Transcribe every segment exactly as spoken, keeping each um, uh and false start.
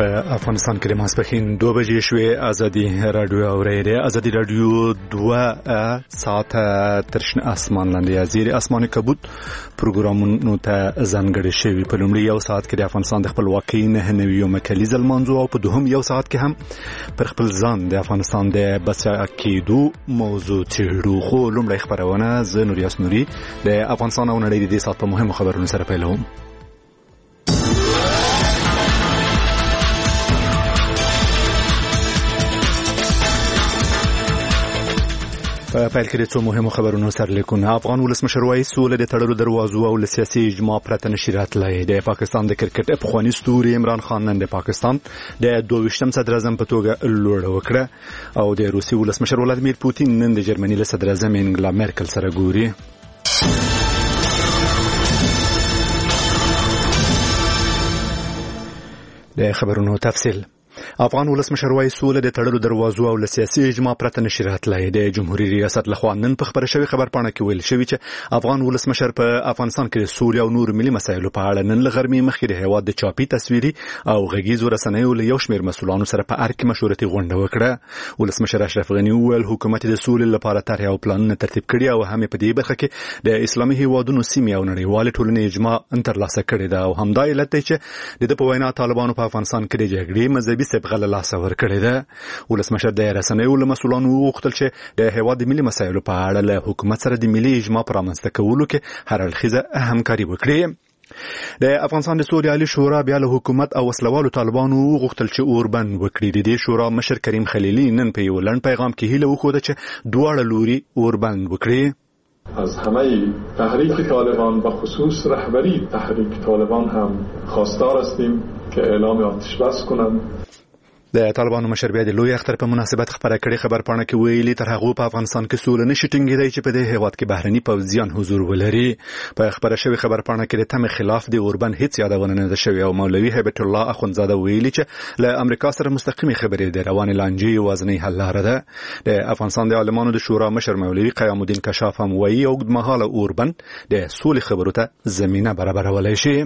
په افغانستان کې د ماسپښین دوه بجې شوې. ازادي رادیو اورېده. ازادي رادیو دوه ساعته تر شنه اسمان لاندې ازیر اسماني کبوت پروګرامونو ته ځانګړي شوی. په لومړي یو ساعت کې د افغانستان د خپلواکۍ نه نویو مکلیز المنځو او په دوهم یو ساعت کې هم پر خپل ځان د افغانستان د بچا کېدو موضوع چیرو. خو لومړی خبرونه ز نوریاس نوري د افغانستان او نړۍ د دې ساعت په مهمو خبرونو سره پیلوم. په پیل کې د څو مهمو خبرونو سرلیکونه. افغان ولسمشر وایي سوله د تړلو دروازو او له سیاسي اجماع پرته نشي راتللی. د پاکستان د کرکټ پخواني ستوري عمران خان نن د پاکستان د دوه ویشتم صدر اعظم په توګه لوړه وکړه او د روسي ولسمشر ولادیمیر پوتین نن د جرمني له صدر اعظم انګلا مرکل سره ګوري. د خبرونو تفصیل. افغان ولسمشر وایي سوله د تړلو دروازو او له سیاسي اجماع پرته نشي راتللی. د جمهوریت ریاست لخوا نن په خبره شوی خبرپاڼه کې ویل شوی چې افغان ولسمشر په افغانستان کې د سولې او نور ملي مسایلو په اړه نن له غرمې مخکې د هیواد د چاپي تصویري او غږیزو رسنیو له یو شمېر مسؤلانو سره په ارګ کې مشورتي غونډه وکړه. ولسمشر اشرف غني وویل حکومت د سولې لپاره طرحې او پلانونه ترتیب کړي او هم په دې برخه کې د اسلامي هیوادونو سیمې او نړیوالې ټولنې اجماع ترلاسه کړې ده او همدا علت دی چې د په وینا طالبانو په افغانستان کې د جګړې مذهبي صبغه له لاسه ورکړې ده. ولسمشر د رسنیو له مسؤلانو وغوښتل چې د هیواد د ملي مسایلو په اړه له حکومت سره د ملي اجماع پر رامنځته کولو کې هر اړخیزه همکاري وکړي. د افغانستان د سولې عالی شورا بیا له حکومت او وسلوالو طالبانو وغوښتل چې اوربند وکړي. د دې شورا مشر کریم خلیلی نن په یو لنډ پیغام کې هیله وښوده چې دواړه لوري اوربند وکړي. از همه تحریک طالبان و خصوص رهبری تحریک طالبان هم خواستار هستیم که اعلام آتش بس کنند. د طالبانو مشر بیا د لوی اختر په مناسبت خبره کړې. خبرپاڼه کې ویلي تر هغه په افغانستان کې سوله نشي ټینګېدای چې په دې هیواد کې بهرني پوځیان حضور ولري. په خبره شوی خبرپاڼه کې د تم خلاف د اوربند هیڅ یادونه نه ده شوی او مولوي هیبت الله اخونزاده ویلي چې له امریکا سره مستقیمه خبرې د روان لانجې وازنی حل لاره ده. د افغانستان د عالمانو د شورا مشر مولوي قیام الدین کشاف هم وایي اوږدمهاله اوربند د سولې خبرو ته زمينه برابرولای شي.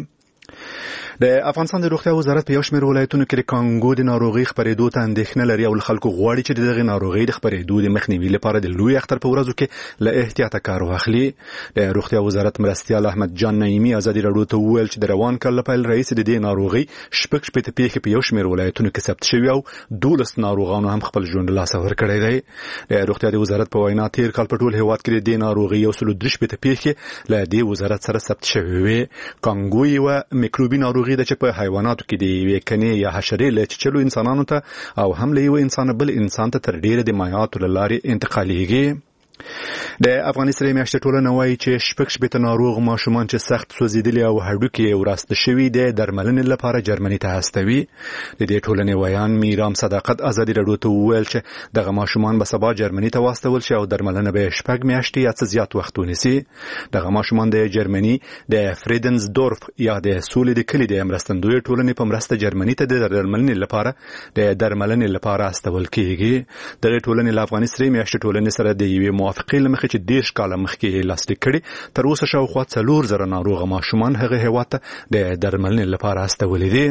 د افغانستان د روغتیا وزارت په یو شمېر ولایتونو کې د کانګو د ناروغي خپرېدو ته اندېښنه لري او خلکو غواړي چې دغه ناروغي د خپرېدو د مخنیوي لپاره د لوی اختر په ورځو کې له احتیاطه کار واخلي. د روغتیا وزارت مرستیال احمد جان نعیمي ازادي رادیو ته وویل چې د روان کال لپاره رئیس د دې ناروغي شپږ شپېته پیښې په یو شمېر ولایتونو کې ثبت شوي او دولس ناروغانو هم خپل ژوند له لاسه ورکړی دی. د روغتیا د وزارت په وینا تیر کال په ټول هیواد کې د دې ناروغي یو سل درې شپېته پیښې له دې وزارت سره ثبت شوي وي. کانګو یو میکروبي ناروغي ده چې په حیواناتو کې د یوې کنې یا حشرې له چچلو انسانانو ته او هم له یو انسان بل انسان ته تر ډیره د مایعاتو له لارې انتقالیږي. د افغاني سره میاشتې ټولنه وایي چې شپږ شپېته ناروغ ماشومان چې سخت سوځېدلي او هډوکي یې وراسته شوي د درملنې لپاره جرمني ته هستوي. د دې ټولنې ویان میرام صداقت ازادي رادیو ته وویل چې دغه ماشومان به سبا جرمني ته واستول شي او درملنه به شپږ میاشتې یا څه زیات وخت ونیسي. دغه ماشومان د جرمني د فریدنسدورف یا د سولې د کلي د مرستندوی ټولنې په مرسته جرمني ته د درملنې لپاره د درملنې لپاره استول کیږي. دغه ټولنې له افغاني سره میاشتې ټولنې سره د یوې موافقې لمخې چې دیش کاله مخکې لاسلیک کړي تر اوسه شاوخوا څلور زره ناروغه ماشومان هغه هیواد ته د درملنې لپاره استولي دي.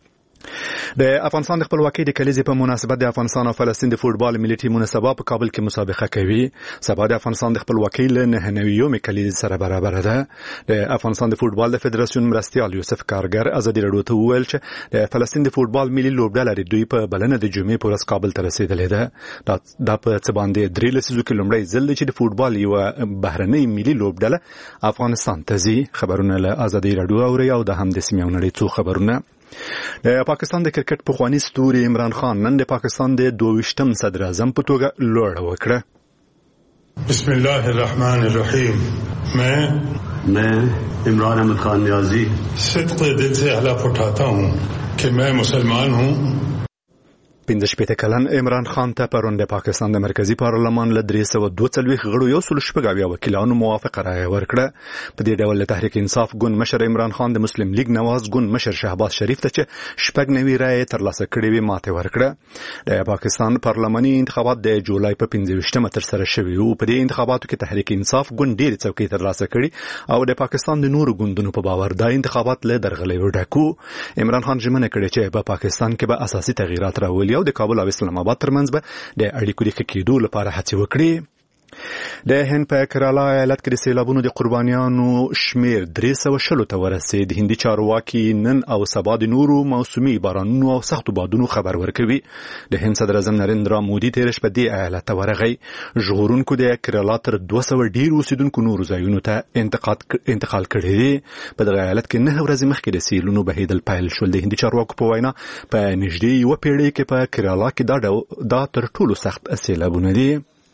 د افغانستان د خپلواکۍ د کلیزې په مناسبت د افغانستان او فلسطین د فوټبال ملي ټیمونه سبا په کابل کې مسابقه کوي. سبا د افغانستان د خپلواکۍ له نهه نوي کلیزې سره برابر ده. د افغانستان د فوټبال د فدراسیون مرستیال یوسف کارګر ازادي رادیو ته وویل چې د فلسطین د فوټبال ملي لوبډله د دوی په بلنه د جمعې په ورځ کابل ته رسیدلې ده. دا په څه باندې درې لسیزو کې لومړی ځل دی چې د فوټبال یو بهرنۍ ملي لوبډله افغانستان ته ځي. خبرونه له ازادي رادیو اوري او د هم د سیمې او نړۍ څو خبرونه. د پاکستان د کرکټ پخواني ستوري عمران خان نن د پاکستان د دوه ویشتم صدر اعظم په توګه لوړه وکړه. بسم الله الرحمن الرحیم. میں میں عمران احمد خان نیازی صدق دل سے حلف اٹھاتا ہوں کہ میں مسلمان ہوں پنځه شپېته کلن عمران خان ته پرون د پاکستان د مرکزی پارلمان له درې سوه دوه څلوېښت غړو یو سل شپږ اویا وکیلانو موافقه رایه ورکړه. په دې ډول د تحریک انصاف ګوند مشر عمران خان د مسلم لیگ نواز ګوند مشر شهباز شریف ته چې شپږ نوي رایې ترلاسه کړې وې ماته ورکړه. د پاکستان پارلماني انتخابات د جولای په پنځه ویشتمه ترسره شوي وو. په دې انتخاباتو کې تحریک انصاف ګوند ډېرې څوکۍ ترلاسه کړي او د پاکستان د نورو ګوندونو په باور دا انتخابات له درغلیو ډک وو. عمران خان ژمنه کړې چې په پاکستان کې به اساسي تغییرات راولي او د کابل او اسلام آباد ترمنځ به د اړیکو د ښه کېدو لپاره هڅې وکړي. د هند په کرالا ایالت کې د سیلابونو د قربانیانو شمیر درې سوه شلو ته ورسید. هندي چارواکي نن او سبا د نورو موسمي بارانونو او سختو بادونو خبر ورکوي. د هند صدر اعظم نریندرا مودي تېره شپه دې ایالت ته ورغی. ژغورونکو د کرالا تر دوه سوه ډېر اوسېدونکو نورو ځایونو ته انتقال کړی دی. په دغه ایالت کې نهه ورځې مخکې د سیلونو بهیدل پیل شول. د هندي چارواکو په وینا په نږدې یوه پیړۍ کې په کرالا کې دا تر ټولو سخت سیلابونه دي.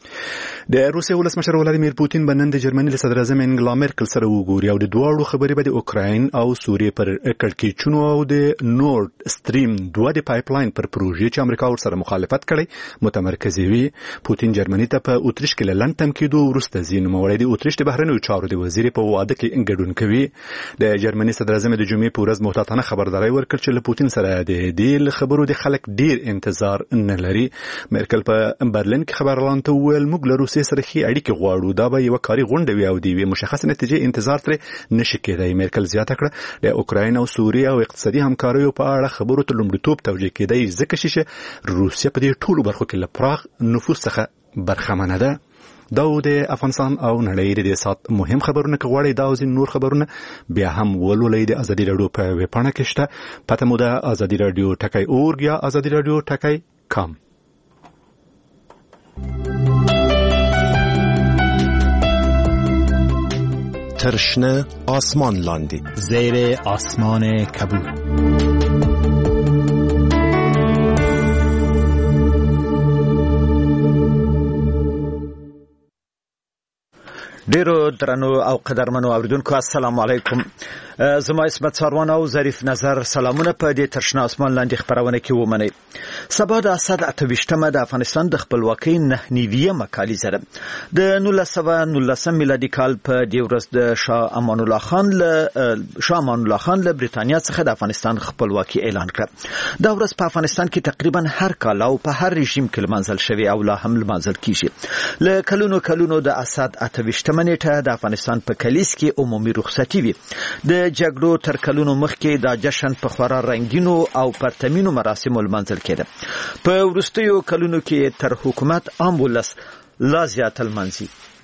د روسیې ولسمشر ولادیمیر پوتین به نن د جرمني له صدر اعظم انګلا میرکل سره وګوري او د دواړو خبرې به د اوکراین او سوریې پر کړکېچونو او د نورد سټریم دوه د پایپ لاین پر پروژې چې امریکا ورسره مخالفت کړی متمرکزې وي. پوتین جرمني ته په اوتریش کې له لنډ تم کېدو وروسته ځي. نوموړی د اوتریش د بهرنیو چارو د وزیر په واده کې ګډون کوي. د جرمني صدر اعظم د جمعې په ورځ محتاطانه خبرداری ورکړ چې له پوتین سره د دې خبرو د خلک ډیر انتظار نه لري. میرکل په برلین کې خبرلاند ته وویل موږ له روسیې سره ښې اړیکې غواړو. دا به یوه کاري غونډه وي او د یوې مشخصې نتیجې انتظار ترې نشي کېدی. میرکل زیاته کړه د اوکراین او سوریې او اقتصادي همکاریو په اړه خبرو ته لومړیتوب توجیه کېدی ځکه چې روسیه په دې ټولو برخو کې له پراخ نفوذ څخه برخمنه ده. دا د افغانستان او نړۍ د سات مهم خبرونه که غواړئ دا او ځینې نور خبرونه بیا هم ولولئ د ازادي راډیو په ویبپاڼه کې شته. پته مو ده ازادي راډیو ټکی اورګ یا ازادي راډیو ټکی کام. ترشنه آسمان لاندی زیر آسمان کبود. ډیرو درنو او قدرمنو اوریدونکو السلام علیکم. زما اسمت ساروان او ظریف نظر سلامونه په دې ترشنه آسمان لاندې خبرونه کې ومنئ. سبا د اسد اته ویشتمه د افغانستان د خپلواکۍ نه نیویه کالیزه ده. د نولس سوه نولسم میلادي کال په دې ورځ د شاه امان الله خان له شاه امان الله خان له برېټانیا څخه د افغانستان خپلواکي اعلان کړه. دا ورځ په افغانستان کې تقریبا هر کال او په هر رژیم کې لمانځل شوی او لا هم لمانځل کیږي. له کلونو کلونو د اسد اته ویشتمه نیټه د افغانستان په کلیس کې عمومي رخصتي وي. د جګړو تر کلونو مخکې دا جشن په خورا رنگینو او پرتمینو مراسمو لمانځل کېده. په وروستیو کلونو کې تر حکومت عام ولس لا زیات لمانځي.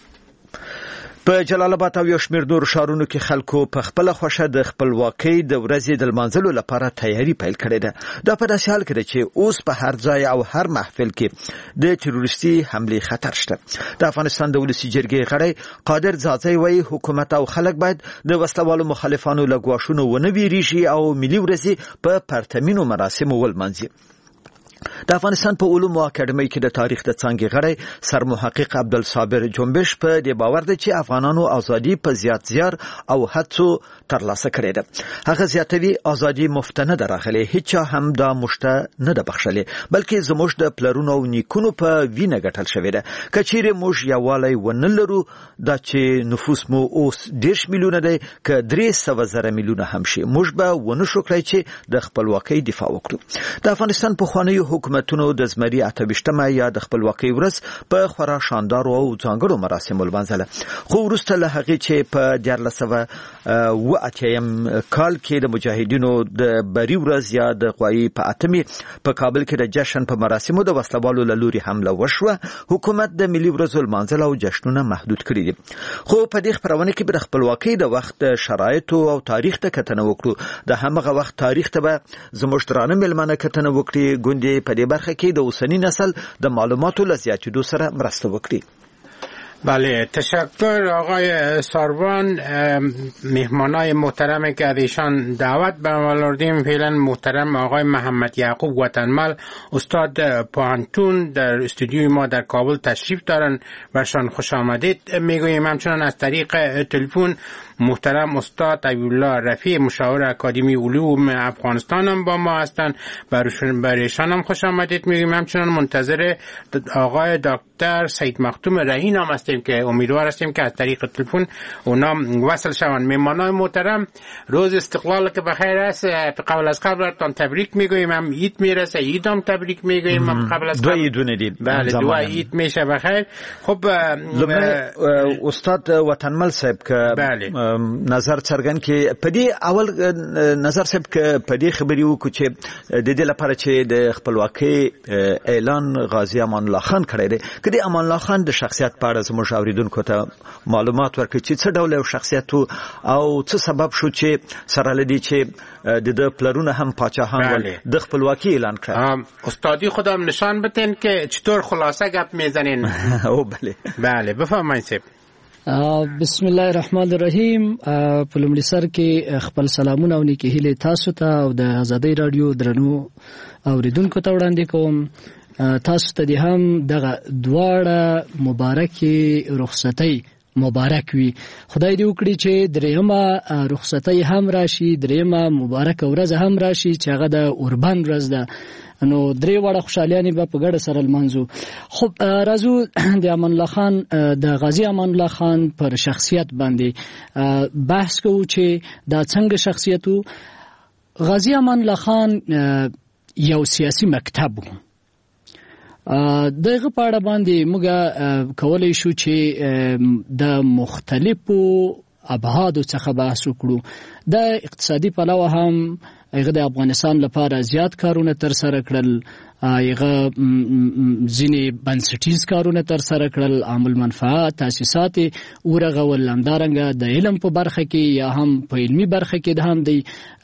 په جلال آباد او یو شمېر نور ښارونو کې خلکو په خپله خوښه د خپلواکۍ د ورځې د لمانځلو لپاره تیاری پیل کړې ده. دا په داسې حال کې ده چې اوس په هر ځای او هر محفل کې د تروریستي حملې خطر شته. د افغانستان د ولسي جرګې غړی قادر ځاځی وایي حکومت او خلک باید د وسلوالو مخالفانو له ګواښونو ونه ویریږي او ملي ورځې په پرتمینو مراسمو ولمانځي. د افغانستان په علومو اکاډمۍ کې د تاریخ د څانګې غړی سرمحقق عبدالصابر جنبش په دې باور دی چې افغانانو ازادي په زیات زیار او هڅو ترلاسه کړې ده. هغه زیاتوي ازادي مفت نه ده راغلې، هیچا هم دا مشته نه ده بخښلې، بلکې زموږ د پلرونو او نیکونو په وینه ګټل شوې ده. که چیرې موږ یووالی ونه لرو دا چې نفوس مو اوس دېرش میلیونه دی که درې سوه زره میلیونه هم شي موږ به ونه شو کړی چې د خپلواکۍ دفاع وکړو. د افغانستان پخوانیو حکومتونو د زمري اته ویشتمه یا د خپلواکۍ ورځ په خورا شاندارو او ځانګړو مراسمو لمانځله، خو وروسته له هغې چې په دیارلس سوه اوه اتیایم کال کې د مجاهدینو د بري ورځ یا د غوایي په اتمې په کابل کې د جشن په مراسمو د وسلوالو له لوري حمله وشوه. حکومت د ملي ورځو لمانځل او جشنونه محدود کړي دي. خو په دې خپرونه کې به د خپلواکۍ د وخت شرایطو او تاریخ ته کتنه وکړو. د همغه وخت تاریخ ته به زموږ درانه مېلمانه کتنه وکړي، ګوندې په دې برخه کې د اوسني نسل د معلوماتو له زیاتېدو سره مرسته وکړي. بله، تشکر آقای ساروان. مهمانای محترمی که از ایشان دعوت برآوردیم فعلا محترم آقای محمد یعقوب وطنمل، استاد پوهنتون، در استودیوی ما در کابل تشریف دارن، برشان خوش آمدید میگوییم. همچنان از طریق تلفن محترم استاد عبیدالله رفیع، مشاور اکادمی علوم افغانستان هم با ما هستند، برایشان هم خوش آمدید میگیم. همچنان منتظر آقای دکتر سید مختوم رهین هم هستیم که امیدوار هستیم که از طریق تلفن اونا وصل شوند. مهمانان محترم، روز استقلال که بخیر است، قبل از قبل براتون تبریک میگوییم. هم عید میرسه، عید هم تبریک میگوییم. هم قبل از دو عیدونه دید. بله، دو عید میشه بخیر. خب استاد وطنمل صاحب که بله نظر څرګند کې پدې اول نظر صاحب کې پدې خبرې وکړو چې د دې لپاره چې د خپلواکۍ اعلان غازی امان الله خان کړی دی، کدی امان الله خان د شخصیت په اړه زموږ اوریدونکو ته معلومات ورکړي چې څه ډول شخصیت او څه سبب شو چې سره لدی چې د پلرونه هم پاچاهان ول د خپلواکۍ اعلان کړ. استادی خودم نشان بدین که چطور خلاصه گپ میزنین. او بله بله بفرمایید. بسم الله الرحمن الرحیم. په لومړي سر کې خپل سلامونه او نیکې هیلې تاسو ته او د آزادۍ رادیو درنو اوریدونکو ته وړاندې کوم. تاسو ته دې هم دغه دواړه مبارکي رخصتۍ مبارک وي. خدای دې وکړي چې دریمه رخصتۍ هم راشي، دریمه مبارک ورځ هم راشي چې هغه د اوربان ورځ ده. نو درې وړه خوشالیانې به په ګډه سره لمانځو. خب راځو د امان الله خان، د غازی امان الله خان پر شخصیت باندې بحث کوو چې دا څنګه شخصیت وو. غازی امان الله خان یو سیاسي مکتب و. دغه په اړه باندې موږ کولای شو چې د مختلفو ابعادو څخه بحث وکړو. د اقتصادي پلوه هم هغه د افغانستان لپاره زیات کارونه تر سره کړل، هغه ځینې بنسټیز کارونه تر سره کړل، عامل منفعه تاسیسات ورغول، همدارنګه د علم په برخه کې یا هم په علمي برخه کې د هم د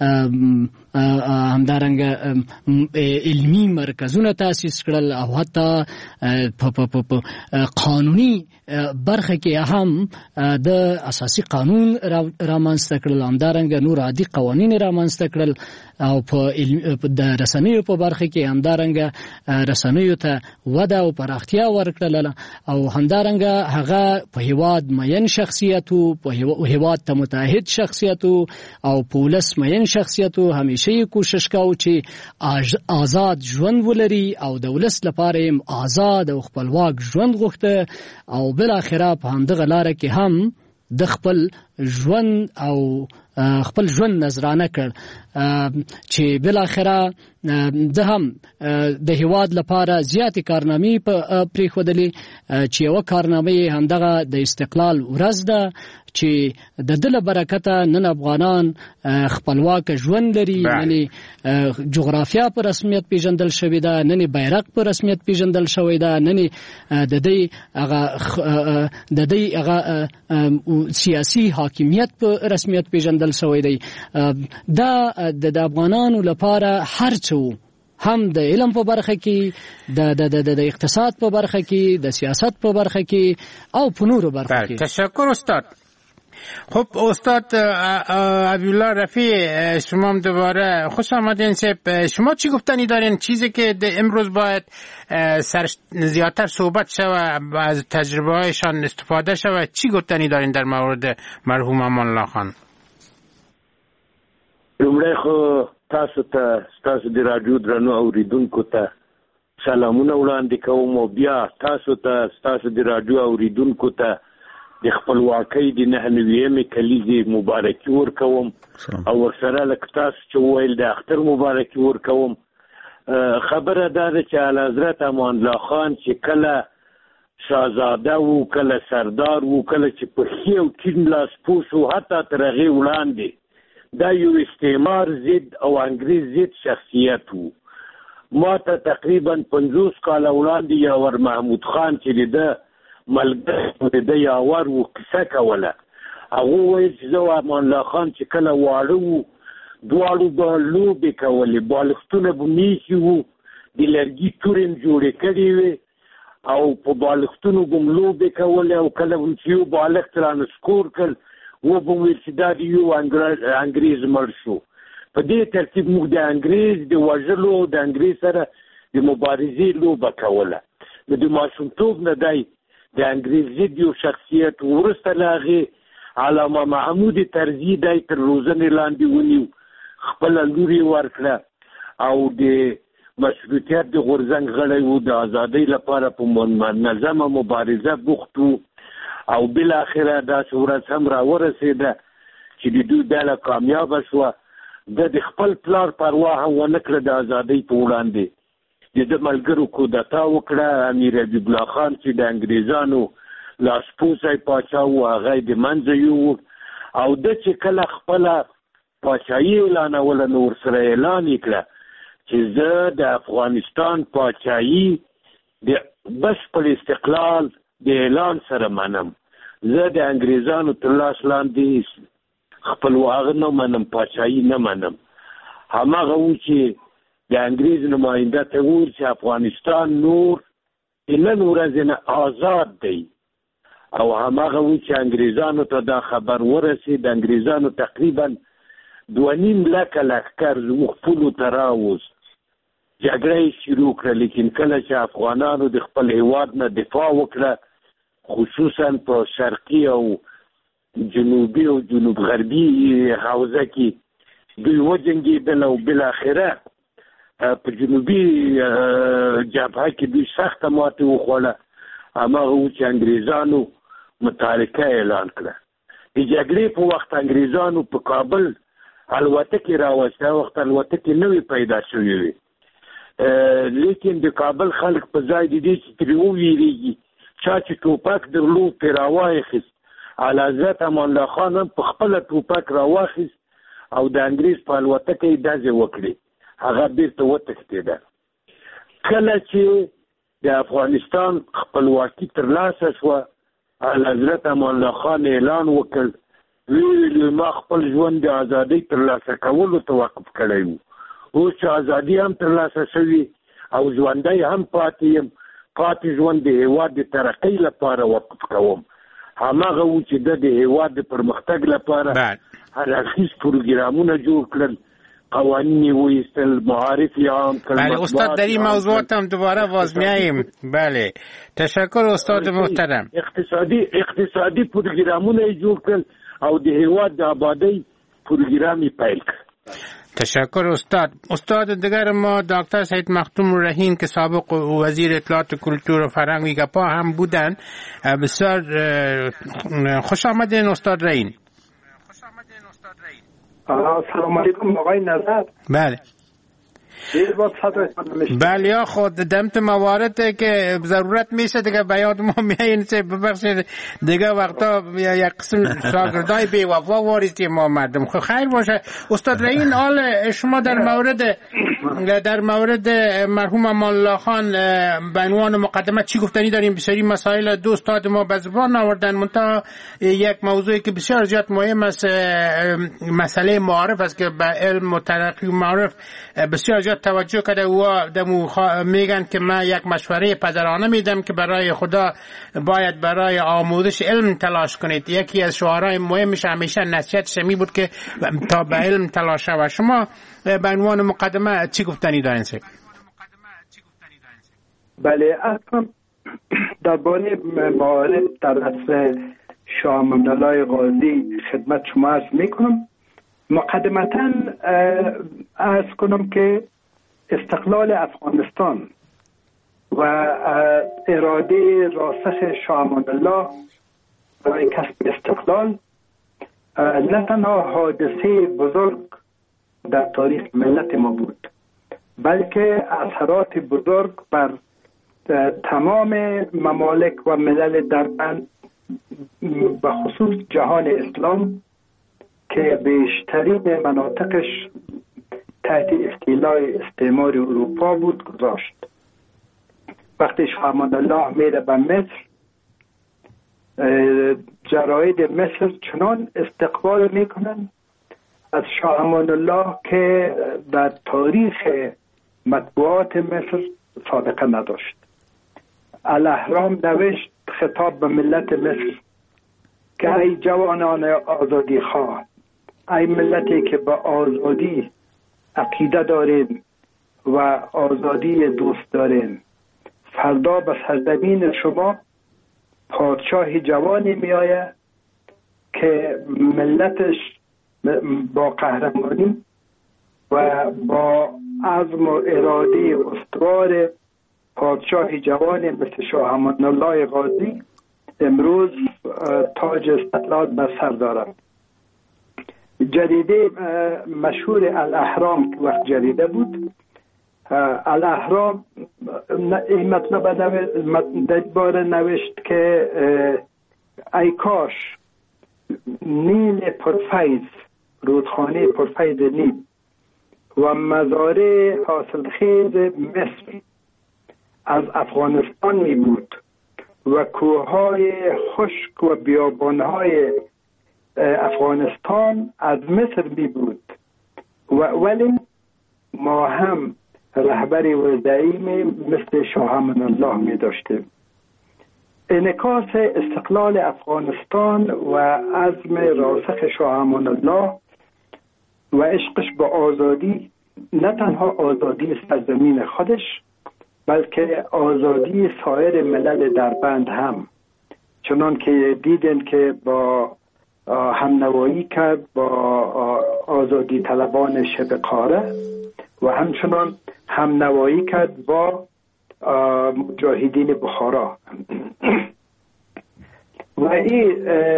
همدارنګه علمي مرکزونه تاسیس کړل او حتی په قانوني برخه کې هم د اساسي قانون رامنځته کړل، همدارنګه نور عادي قوانین رامنځته کړل او په د رسنیو په برخه کې همدارنګه رسنیو ته وده او پراختیا ورکړل او همدارنګه هغه په هیواد مین شخصیت په هیواد ته متحد شخصیت او پولیس مین شخصیت همیشه کوشش کاوه چې آزاد ژوند ولري او د ولس لپاره آزاد او خپلواک ژوند غوښته او بل اخره په همدغه لار کې هم د خپل ژوند او خپل ژوند نظرانه کړ چې بل اخره د هم د هیواد لپاره زیاتې کارنامې پرې خودلې چې یو کارنامې همدغه د استقلال ورځ ده چې د دله برکته نن افغانان خپلواک ژوند لري، نن جغرافیا په رسمیت پیژندل شوې ده، نن بیرغ په رسمیت پیژندل شوې ده، نن د دې هغه د دې هغه سیاسي حاکمیت په رسمیت پیژندل شوې ده. دا د افغانانو لپاره هر څه هم د علم په برخه کې، د د د اقتصاد په برخه کې، د سیاست په برخه کې او په نورو برخه کې. تشکر استاد. خب استاد عبیدالله رفیع، شما هم دوباره خوش آمدین. شما چی گفتنی دارین؟ چیزی که امروز باید سر زیادتر صحبت شود، از تجربه هایشان استفاده شود، چی گفتنی دارین در مورد مرحوم امان الله خان؟ لومړی خو تاسو ته تاسو د راډیو درنو اوریدونکو ته سلامونه وړاندې کوم او بیا تاسو ته تاسو د راډیو اوریدونکو ته د خپلواکۍ د نهه نوېمې کلیزې مبارکي ورکوم او ورسره لکه تاسو چې وویل د اختر مبارکي ورکوم. خبره دا ده چې اعلیحضرت امان الله خان چې کله شاهزاده و، کله سردار و، کله چې په ښي او کیڼ لاس پوس و، حتی تر هغې وړاندې دا یو استعمار ضد او انګریز ضد شخصیت و. ما ته تقریبا پنځوس کاله وړاندې یاور محمود خان چې د ملګری د یاور و قصه کوله، هغه وویل چې زه امان الله خان چې کله واړه و دواړو به لوبې کولې، بالښتونه به میښي وو، د لرګي تورې م جوړې کړې وې او په بالښتونو به م لوبې کولې او کله به چې یو بالښت رانه سکور کړ و به م ویل چې دا د یو انګریز مړ شو. په دې ترتیب موږ د انګریز د وژلو او د انګریز سره د مبارزې لوبه کوله. نو د ماشومتوب نه دی د انګریز ضد یو شخصیت وروسته له هغې علامه محمود طرزي دی تر روزنې لاندې ونیو، خپله لور یې ورکړه او د مشروطیت د غورځنګ غړی و، د ازادۍ لپاره په منظمه مبارزه بوخت و او بالاخره داسې ورځ هم راورسېده چې د دوی ډله کامیابه شوه. د د خپل پلار پروا هم ونه کړه د ازادۍ په وړاندې. د ده ملګرو کودتا وکړه، امیر حبیب الله خان چې د انګریزانو لاسپوڅی پاچا و هغه یې د منځه یووړ او ده چې کله خپله پاچایي اعلانوله نو ورسره اعلان یې کړه چې زه د افغانستان پاچایي د بشپړ استقلال د اعلان سره منم، زه د انګریزانو تر لاس لاندې خپلواکي نه منم، پاچایي نه منم. هماغه و چې د انګریز نماینده ته وویل چې افغانستان نور د نن ورځې نه آزاد دی او هماغه و چې انګریزانو ته دا خبر ورسېد. انګریزانو تقریبا دوه نیم لکه لښکر زموږ پولو ته راوست، جګړه یې شروع کړه. لیکن کله چې افغانانو د خپل هیواد نه دفاع وکړه، خصوصا په شرقي او جنوبي او جنوب غربي حوزه کې دوی وجنګېدل او بالاخره په جنوبي جبهه کې دوی سخته ماتې وخوړه. هماغه و چې انګریزانو متارکه اعلان کړه. د جګړې په وخت انګریزانو په کابل الوتکې راوسته، وخت الوتکې نوې پیدا شوې وې، لیکن د کابل خلک په ځای د دې چې ترې وویرېږي چا چې ټوپک درلود پرې راواخیست. اعلیحضرت امان الله خان هم په خپله ټوپک راواخیست او د انګریز په الوتکه یې ډزې وکړې، هغه بیرته وتښتېده. کله چې د افغانستان خپلواکي ترلاسه شوه، اعلیحضرت امان الله خان اعلان وکړ، ویل ما خپل ژوند د ازادۍ ترلاسه کولو ته وقف کړی و. اوس چې ازادي هم ترلاسه شوي او ژوندی هم پاتې یم، پاتې ژوند د هیواد د ترقۍ لپاره وقف کوم. هماغه و چې د هیواد د پرمختګ لپاره هر اړخیز پروګرامونه جوړ کړل، قوانین وایستل، معارف عام کړل. بله استاد، در این موضوعات هم دوباره باز میاییم. بله تشکر استاد محترم. اقتصادی اقتصادی پروګرامونه جوړ کړل او د هیواد د آبادی پروګرام پیل کړ. تشکر استاد. استاد دیگر ما دکتر سید مختوم رحیم که سابق وزیر اطلاعات کلتور و فرهنگ میگپا هم بودن. بسیار خوش آمدین استاد رحیم. سلام علیکم آقای نظر. بله بله یا خود دمت موارد که ضرورت میشه دیگه به یاد ما میایین چه ببخشید دیگه وقتا یک قسم شاگردای بی وفا واریزی ما مردم. خب خیر باشه استاد رحیم، حال شما در مورد در مورد مرحوم امان الله خان به عنوان مقدمه چی گفتنی داریم؟ بسیاری مسائل دو استاد ما به زبان آوردن، منتها یک موضوعی که بسیار زیاد مهم است مسئله معارف است که به علم و ترقی و معارف بسیار زیاد توجه کرده و دمو میگن که من یک مشوره پدرانه میدم که برای خدا باید برای آموزش علم تلاش کنید. یکی از شعارهای مهمش همیشه نصیحتش می بود که تا به علم تلاش شود. شما به عنوان مقدمه چی گفتنی دارین؟ بله اصلا درباره معارف در عصر شاه امین‌الله قاضی خدمت شما عرض میکنم. مقدمتاً عرض کنم که استقلال افغانستان و اراده راسخ شاه امین‌الله برای کسب استقلال نه تنها حادثه بزرگ در تاریخ ملت ما بود، بلکه اثرات بزرگ بر تمام ممالک و ملل در به خصوص جهان اسلام که بیشترین مناطقش تحت استیلای استعمار اروپا بود گذاشت. وقتی شاه امین‌الله میره به مصر، جراید مصر چنان استقبال میکنن از شاه امین‌الله که در تاریخ مطبوعات مصر سابقه نداشت. الاهرام نوشت خطاب به ملت مصر که ای جوانان آزادی خواه، ای ملتی که به آزادی عقیده دارین و آزادی دوست دارین، فردا به سرزمین شما پادشاه جوانی می آید که ملتش با قهرمانی و با عزم و اراده استوار پادشاه جوانی مثل شاه امان الله غازی امروز تاج استقلال بر سر دارد. جریده مشهور الاهرام که وقت جریده بود، الاهرام این مطلب دجبار نوشت که ای کاش نیل پرفیض، رودخانه پرفیض نیل و مزارع حاصلخیز مصر از افغانستان می بود و کوههای خشک و بیابانهای افغانستان از مصر می بود و ولی ما هم رهبری و زعیم مثل شاه امان الله می داشتیم. انعکاس استقلال افغانستان و عزم راسخ شاه امان الله و عشقش به آزادی، نه تنها آزادی سرزمین خودش بلکه آزادی سایر ملل دربند هم، چنان که دیدن که با همنوایی کرد با آزادی طلبان شبه قاره و همچنان همنوایی کرد با مجاهدین بخارا و این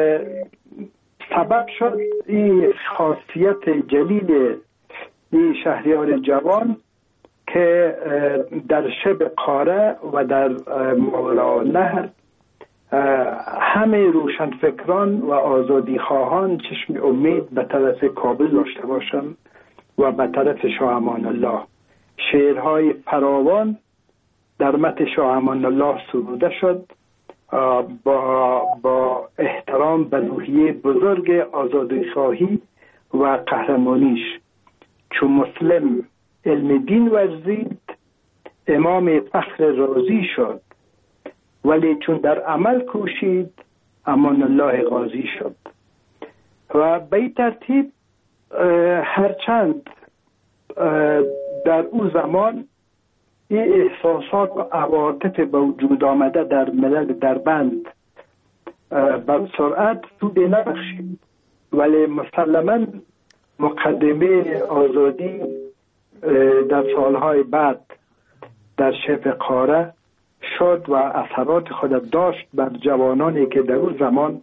سبب شد این خاصیت جلیل این شهریار جوان که در شبه قاره و در ماورا نهر همه روشنفکران و آزادی خواهان چشم امید به طرف کابل داشته باشند و به طرف شاه امان الله. شعرهای فراوان در مت شاه امان الله سروده شد با با احترام به روحیه بزرگ آزادی خواهی و قهرمانیش. چون مسلم علم دین ورزید، امام فخر رازی شد، ولی چون در عمل کوشید امان الله غازی شد. و به این ترتیب هرچند در او زمان این احساسات و عواطف به وجود آمده در ملل دربند به سرعت سود نبخشید، ولی مسلما مقدمه آزادی در سالهای بعد در شبه قاره شد و اثرات خود داشت بر جوانانی که در اون زمان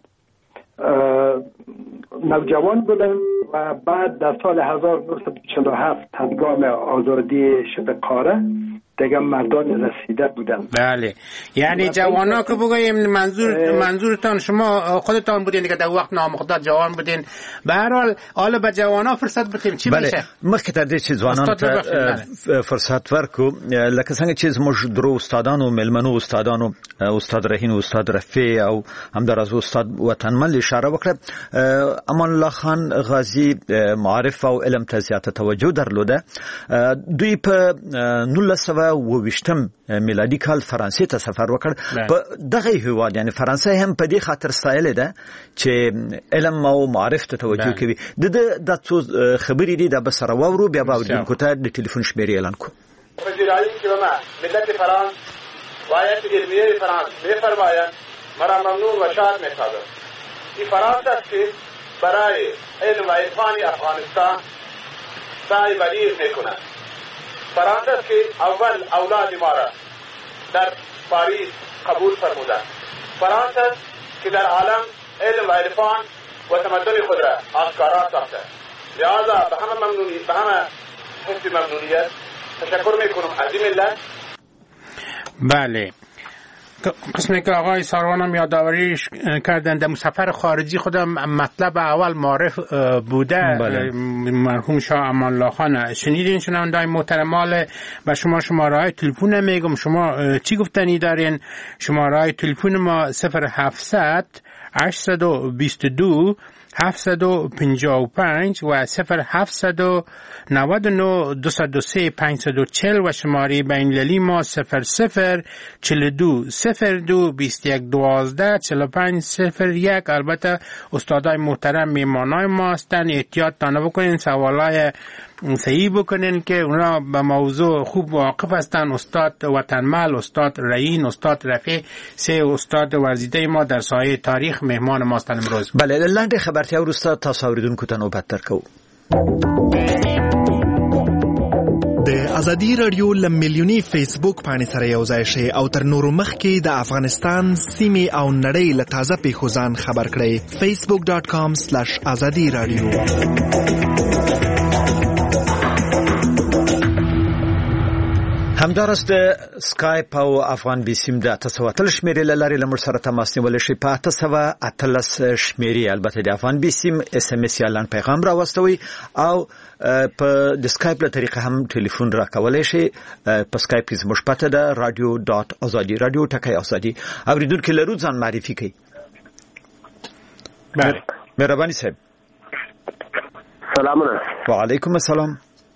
نوجوان بودن و بعد در سال هزار و نهصد و چهل و هفت هنگام آزادی شبه قاره دیگه مردان رسیده بودن. بله، یعنی جوانا که بگویم منظور منظورتان شما خودتان بودین که در وقت نامخدار جوان بودین. به هر حال حالا به جوانا فرصت بدیم چی بله. میشه؟ مخکې ته دې چې ځوانانو ته فرصت ورکو، لکه څنګه چې زموږ درو استادانو ملمنو استادانو استاد رهین او استاد رفیع او همدارز استاد وطنمل اشاره وکړه، امان الله خان غازی معارف او علم ته زیاته توجه درلوده. دوی په نولس سوه و ویشتم میلادي کال فرانسې ته سفر وکړ. په دغه هیواد یعنی فرانسې هم په دې خاطر ستایلې ده چې علم او معارف ته توجه کوي. د د څو خبرې دي د بسره وورو بیا به د کوټه د ټلیفون شمیرې اعلان کو. وزیرای که ما ملت فرانس باید علمیه فرانس می‌فرمایند مرا ممنون و شاد می‌سازد. این فرانس است که برای علم و عرفان افغانستان سعی بلیغ می‌کند. فرانس است که اول اولاد ما را در پاریس قبول فرمودند. فرانس است که در عالم علم و عرفان و تمدن خود را آشکارا ساخته. لذا به همه ممنونیت به همه حس ممنونیت تشکر میکنم از این ملت. بله، قسمی که آقای ساروان هم یادآوری کردن در سفر خارجی خودم مطلب اول معرف بوده. بله. مرحوم شاه امان الله خان شنیدین شنوندای محترمال و شما شماره های تلفن میگم، شما چی گفتنی دارین؟ شماره های تلفن ما صفر هفتصد هشتصد و بیست و دو هفتصد و پنجاه و پنج و صفر هفتصد و نود و نه دویست و سه پانصد و چهل و شماره بین المللی ما صفر صفر چهل و دو صفر دو بیست و یک دوازده چهل و پنج صفر یک. البته استادای محترم میمانای ما هستن، احتیاط تانه بکنین، سوالای صحیح بکنین که اونا به موضوع خوب واقف هستن. استاد وطنمل، استاد رعین، استاد رفیع، سه استاد ورزیده ما در سایه تاریخ مهمان ما هستن امروز. بله، لاندې خبرتیا وروسته تاسو اوریدونکو ته نوبت درکو. د ازادي رادیو له میلیوني فیسبوک باندې سره یو ځای شئ او تر نورو مخکې د افغانستان سیمې او نړۍ له تازه پیښو ځان خبر کړئ. facebook dot com slash azadi radio. همدارس د سکایپ او افغان بیسیم د تسواتل شمیرې لاري لمر سره تماس نیول شي په تسوا اتلس شمیرې. البته د افغان بیسیم اس ام اس یالان پیغام راوستوي او په د سکایپ له طریقه هم ټلیفون راکولای شي. په سکایپ کې زموږ پته ده رادیو ډاټ ازادي رادیو ټکی ازادي. اوریدونکو لرو ځان معرفي کړئ. بله مهرباني صاحب. سلامونه. وعلیکم السلام.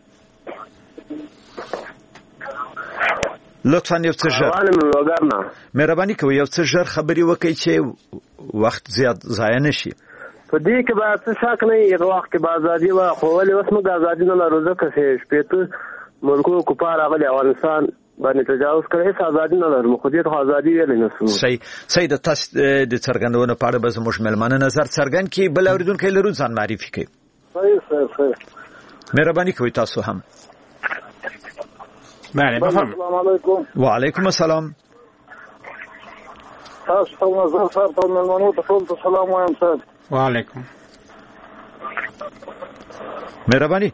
لطفاً یو څه ژر مهرباني کوئ یو څه ژر خبري وکړئ چې وخت زیات ضایع نشي. په دې کې به څه شک نه وي، هغه وخت کې به ازادي وه، خو ولې اوس موږ ازادي نه لرو ځکه چې شپېته ملکونو کفار راغلي افغانستان باندې تجاوز کړی، هېڅ ازادي نه لرو، خو دې ته خو ازادي ویلی نه شو. صحیح صحیح. د تاسو د څرګندونو په اړه به زموږ مېلمانه نظر څرګند کړي. بل اورېدونکی لرو ځان معرفي کړئ. صحیح صحیح صحیح. مهرباني کوئ تاسو هم. بله بفرمایئ. السلام علیکم. وعلیکم السلام. تاسو ته نظر صاحب ته مېلمنو ته ټول ته سلام وایم صاحب. وعلیکم. مهرباني.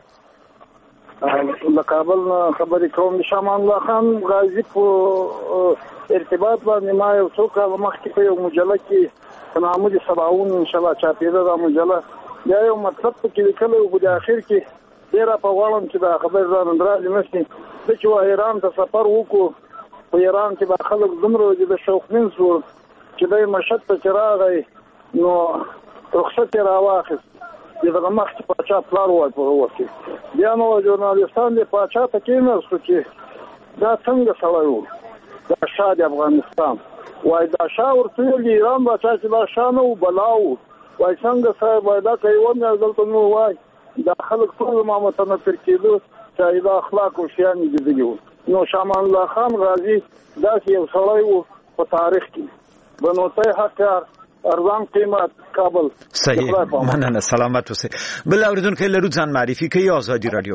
د کابل نه خبرې کوم. د شاه امان الله خان غازي په ارتباط باندې ما یو څو کاله مخکې په یو مجله کې په نامه د سبعون انشاءالله چاپېده دا مجله، بیا یو مطلب پکې لیکلی و، په اخر کې ډېره په غواړم چې دا خبرې رانه درالې نه شي. زه چې ایران ته سفر وکړو، په ایران کې به خلک دومره د شوقمین شول چې دی مشهد ته چې راغی نو رخصت یې راواخیست. د دغه مخکې پاچا پلار ووایي په هغه وخت کې. بیا نو ژورنالستان د پاچا ته کېناستو چې دا څنګه سړی و، دا شاه د افغانستان. وایي دا شاه ورته ویل د ایران پاچا چې دا شاه نه و بلا و. وایي څنګه صاحب، وایي دا که یوه میاشت دلته نو وایي دا خلک ټول ما متنفر کېدو چې دا اخلاق او شیان یې لیدلي وو. نو شاه امان الله خان غازي داسې یو سړی و په تاریخ کې. بنوتی حقیار ارزان قیمت کابل. صحیح، مننه، سلامت اوسئ. بل اورېدونکی لرو ځان معرفي کوي. ازادي رادیو.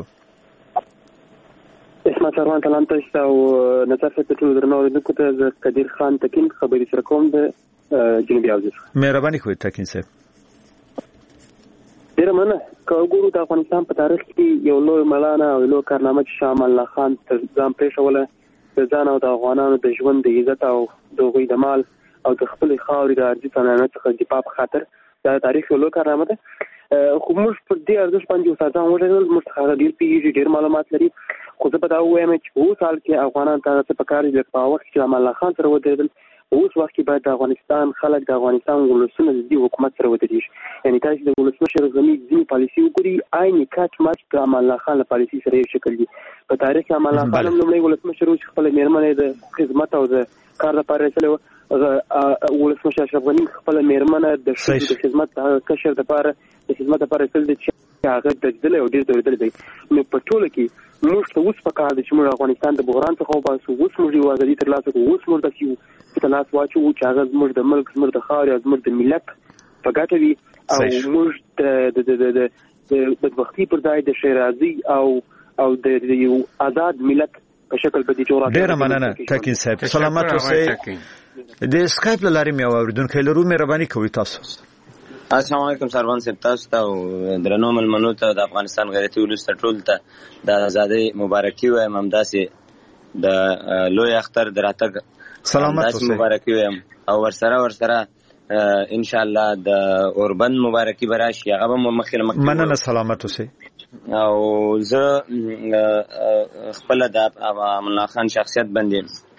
اسمت سروان کلام تاسو او نظر څه ټول درنو اورېدونکو ته زه قدیر خان تکین خبرې سره کوم د جنوبي حوزې. مهرباني کوئ تکین صاحب. ډېره مننه. که وګورو د افغانستان په تاریخ کې یو لوی ملانه او لوی کارنامه چې شاه امان الله خان تر ځان پرېښوله د ځان او د افغانانو د ژوند د عزت او د هغوی د مال او د خپلې خاورې د ارضي صنعت څخه دفاع په خاطر دا د تاریخ یو لوی کارنامه ده. خو موږ پر دې ارزښت باندې استادان وژغورل، موږ څخه ډېر پوهېږي، ډېر معلومات لري. خو زه به دا ووایم چې په اوس حال کې افغانانو ته څه پکار دي چې په هغه وخت کې امان الله خان سره ودرېدل، په اوس وخت کې باید د افغانستان خلک د افغانستان ولسونه د دې حکومت سره ودرېږي. یعنې تاسو د ولسمشر غني ځینې پالیسي وګورئ، عین کټ مټ د امان الله خان له پالیسي سره یو شکل دي. په تاریخ کې امان الله خان هم لومړی ولسمشر و چې خپله مېرمنه یې د خدمت او د کار لپاره ایستلې وه. ولسمشر اشرف غني خپله مېرمنه د ښځو د خدمت کشر دپاره د خدمت لپاره ایستل دي چې هغه دجدلی او ډېر ځورېدلی دی. نو په ټوله کې موږ ته اوس پکار دی چې موږ افغانستان د بحران څخه وباسو. اوس موږ یو ازادي ترلاسه کړو، اوس موږ داسې یو ته لاس واچوو چې هغه زموږ د ملک، زموږ د خاورې او زموږ د ملت په ګټه وي، او موږ د بدبختي پر ځای د ښېرازۍ او او د یو آزاد ملت په شکل په دې جغرافیه. ډېره مننه تکین صاحب، سلامت اوسئ. د سکایپ له لارې مې یو اورېدونکی لرو. مهرباني کوئ تاسو. السلام علیکم سروان صاحب، تاسو ته او درنو مېلمنو ته د افغانستان غیرتي ولس ته ټول ته د ازادۍ مبارکي وایم. همداسې د لوی اختر د راتګ سلامت اوسئ مبارکي وایم، او ورسره ورسره ان شاء الله د اوربند مبارکي به راشي، هغه به مخکې له مخکې. مننه، سلامت اوسئ. او زه خپله د امان الله خان شخصیت باندې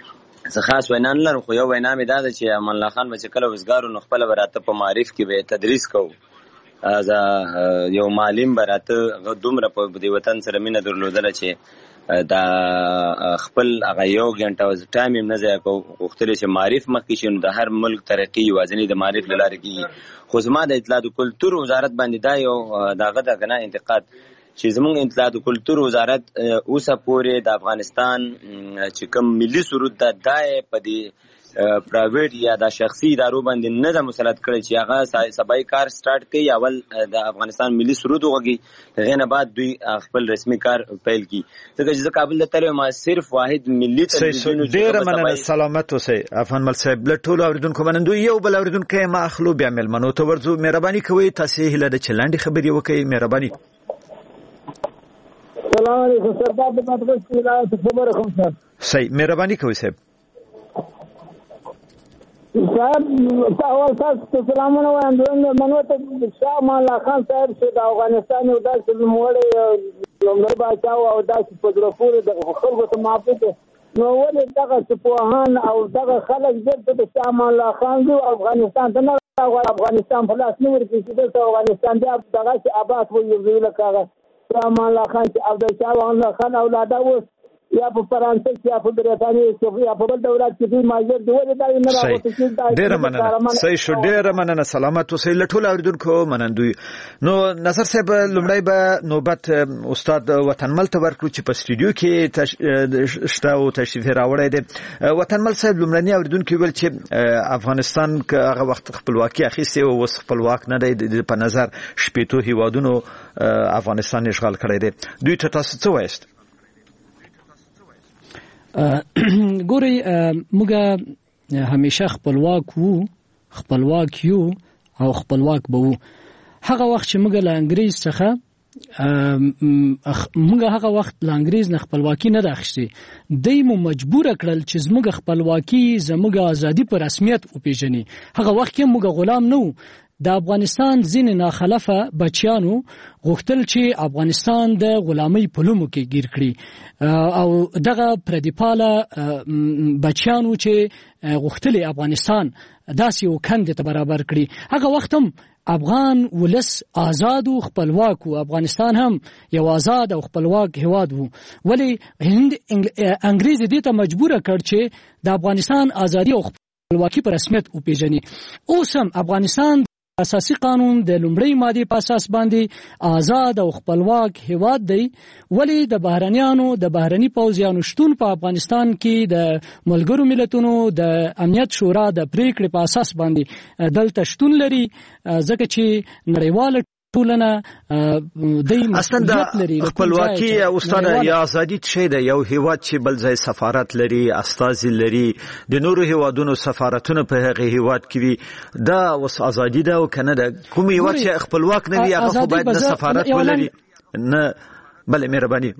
څه خاص وینا نه لرم، خو یو وینا مې دا ده چې امان الله خان به چې کله وزګارو نو خپله به راته په معارف کې به تدریس کوو، از یو معلم به راته دومره په دې وطن سره مینه درلودله چې دا خپل هغه یو غنټه ټایم یې نه ضایع کوو، غوښتل چې معارف مخکې شي نو د هر ملک ترقي یوازینی د معارف له لارې کېږي. خو زما د اطلاعات و کلتور وزارت باندې دا یو د هغه د ګناه انتقاد چې زموږ اطلاعات و کلتور وزارت اوسه پورې د افغانستان چې کوم ملي سرود ده دا یې په دې پرایویټ یا د شخصي ادارو باندې نه ده مسلط کړی چې هغه سبای کار سٹارټ کوي، اول د افغانستان ملي سرود وغږي، هغې نه بعد دوی خپل رسمي کار پیل کړي. ځکه چې زه کابل ته تللی ما صرف واحد ملي تلویزیون ډېره مننه، سلامت اوسئ افغان مل صاحب. له ټولو اورېدونکو منندوی یو بل اورېدونکی ما اخلو بیا مېلمنو ته ورځو. مهرباني کوئ تاسې هیله ده چې لنډې خبرې وکړئ. مهرباني. السلام علیکم سردار د بادغیس ولایت خبره کوم سر. صحیح، مهرباني کوئ صاحب. صاحب اول تاسو ته سلامونه وایم. دویم منو ته شاه امان الله خان صاحب چې د افغانستان یو داسې نوموړی لومړی باچا و او داسې په زړه پورې د خلکو ته معبود نو ولې دغه سپوهان او دغه خلک دلته د شاه امان الله خان دي افغانستان ته نه راغواړي، افغانستان په لاس نه ورکړي چې دلته افغانستان بیا دغسې آباد وګرځوي لکه هغه شاه امان الله خان چې او د شاه امان الله خان اولاده اوس یا په فرانسه کې یا په برېټانیا کې یا په بل دولت کې دوی ماجر دی ولې دا نه راوځي چې دا ډېره مننه. صحیح شو، ډېره مننه، سلامت اوسئ. له ټولو اورېدونکو منندوی. نو نصر صاحب لومړی به نوبت استاد وطنمل ته ورکړو چې په سټوډیو کې شته او تشریف یې راوړی دی. وطنمل صاحب لومړني اورېدونکي ویل چې افغانستان که هغه وخت خپلواکي اخیستې و اوس خپلواک نه دی، په نظر شپېتو هیوادونو افغانستان اشغال کړی دی. دوی ته تاسو څه وایست؟ ګورئ موږ همیشه خپلواک وو، خپلواک یو او خپلواک به وو. هغه وخت چې موږ له انګریز څخه موږ هغه وخت له انګریز نه خپلواکي نه ده اخیستې، دوی مو مجبوره کړل چې زموږ خپلواکي زموږ ازادي په رسمیت وپېژني. هغه وخت کې موږ غلام نه وو. د افغانستان ځینې ناخلفه بچیانو غوښتل چې افغانستان د غلامۍ په لومو کې گیر کړي او دغه پردیپاله بچیانو چې غوښتل افغانستان داسې یو کندې ته برابر کړي. هغه وخت هم افغان ولس آزاد او خپلواک و، افغانستان هم یو آزاد او خپلواک هیواد وو. ولی هند انګریز دې ته مجبوره کړ چې د افغانستان ازادي او خپلواکي په رسمیت وپېژني. اوس هم افغانستان اساسي قانون د لومړی ماده په اساس باندې آزاد او خپلواک هیواد دی، ولی د بهرنیانو د بهرني پوځیانو شتون په افغانستان کې د ملګرو ملتونو د امنیت شورا د پریکړې په اساس باندې دلته شتون لري، ځکه چې نړیواله ټولنه د مسؤلیت لري. خپلواکي استاد یا ازادي څه ده؟ یو هیواد چې بل ځای سفارت لري، استازي لري، د نورو هیوادونو سفارتونه په هغه هیواد کې وي، دا اوس ازادي ده او کنه ده؟ کوم هیواد چې خپلواک نه وي هغه باید نه سفارت ولري نه. بله مهرباني.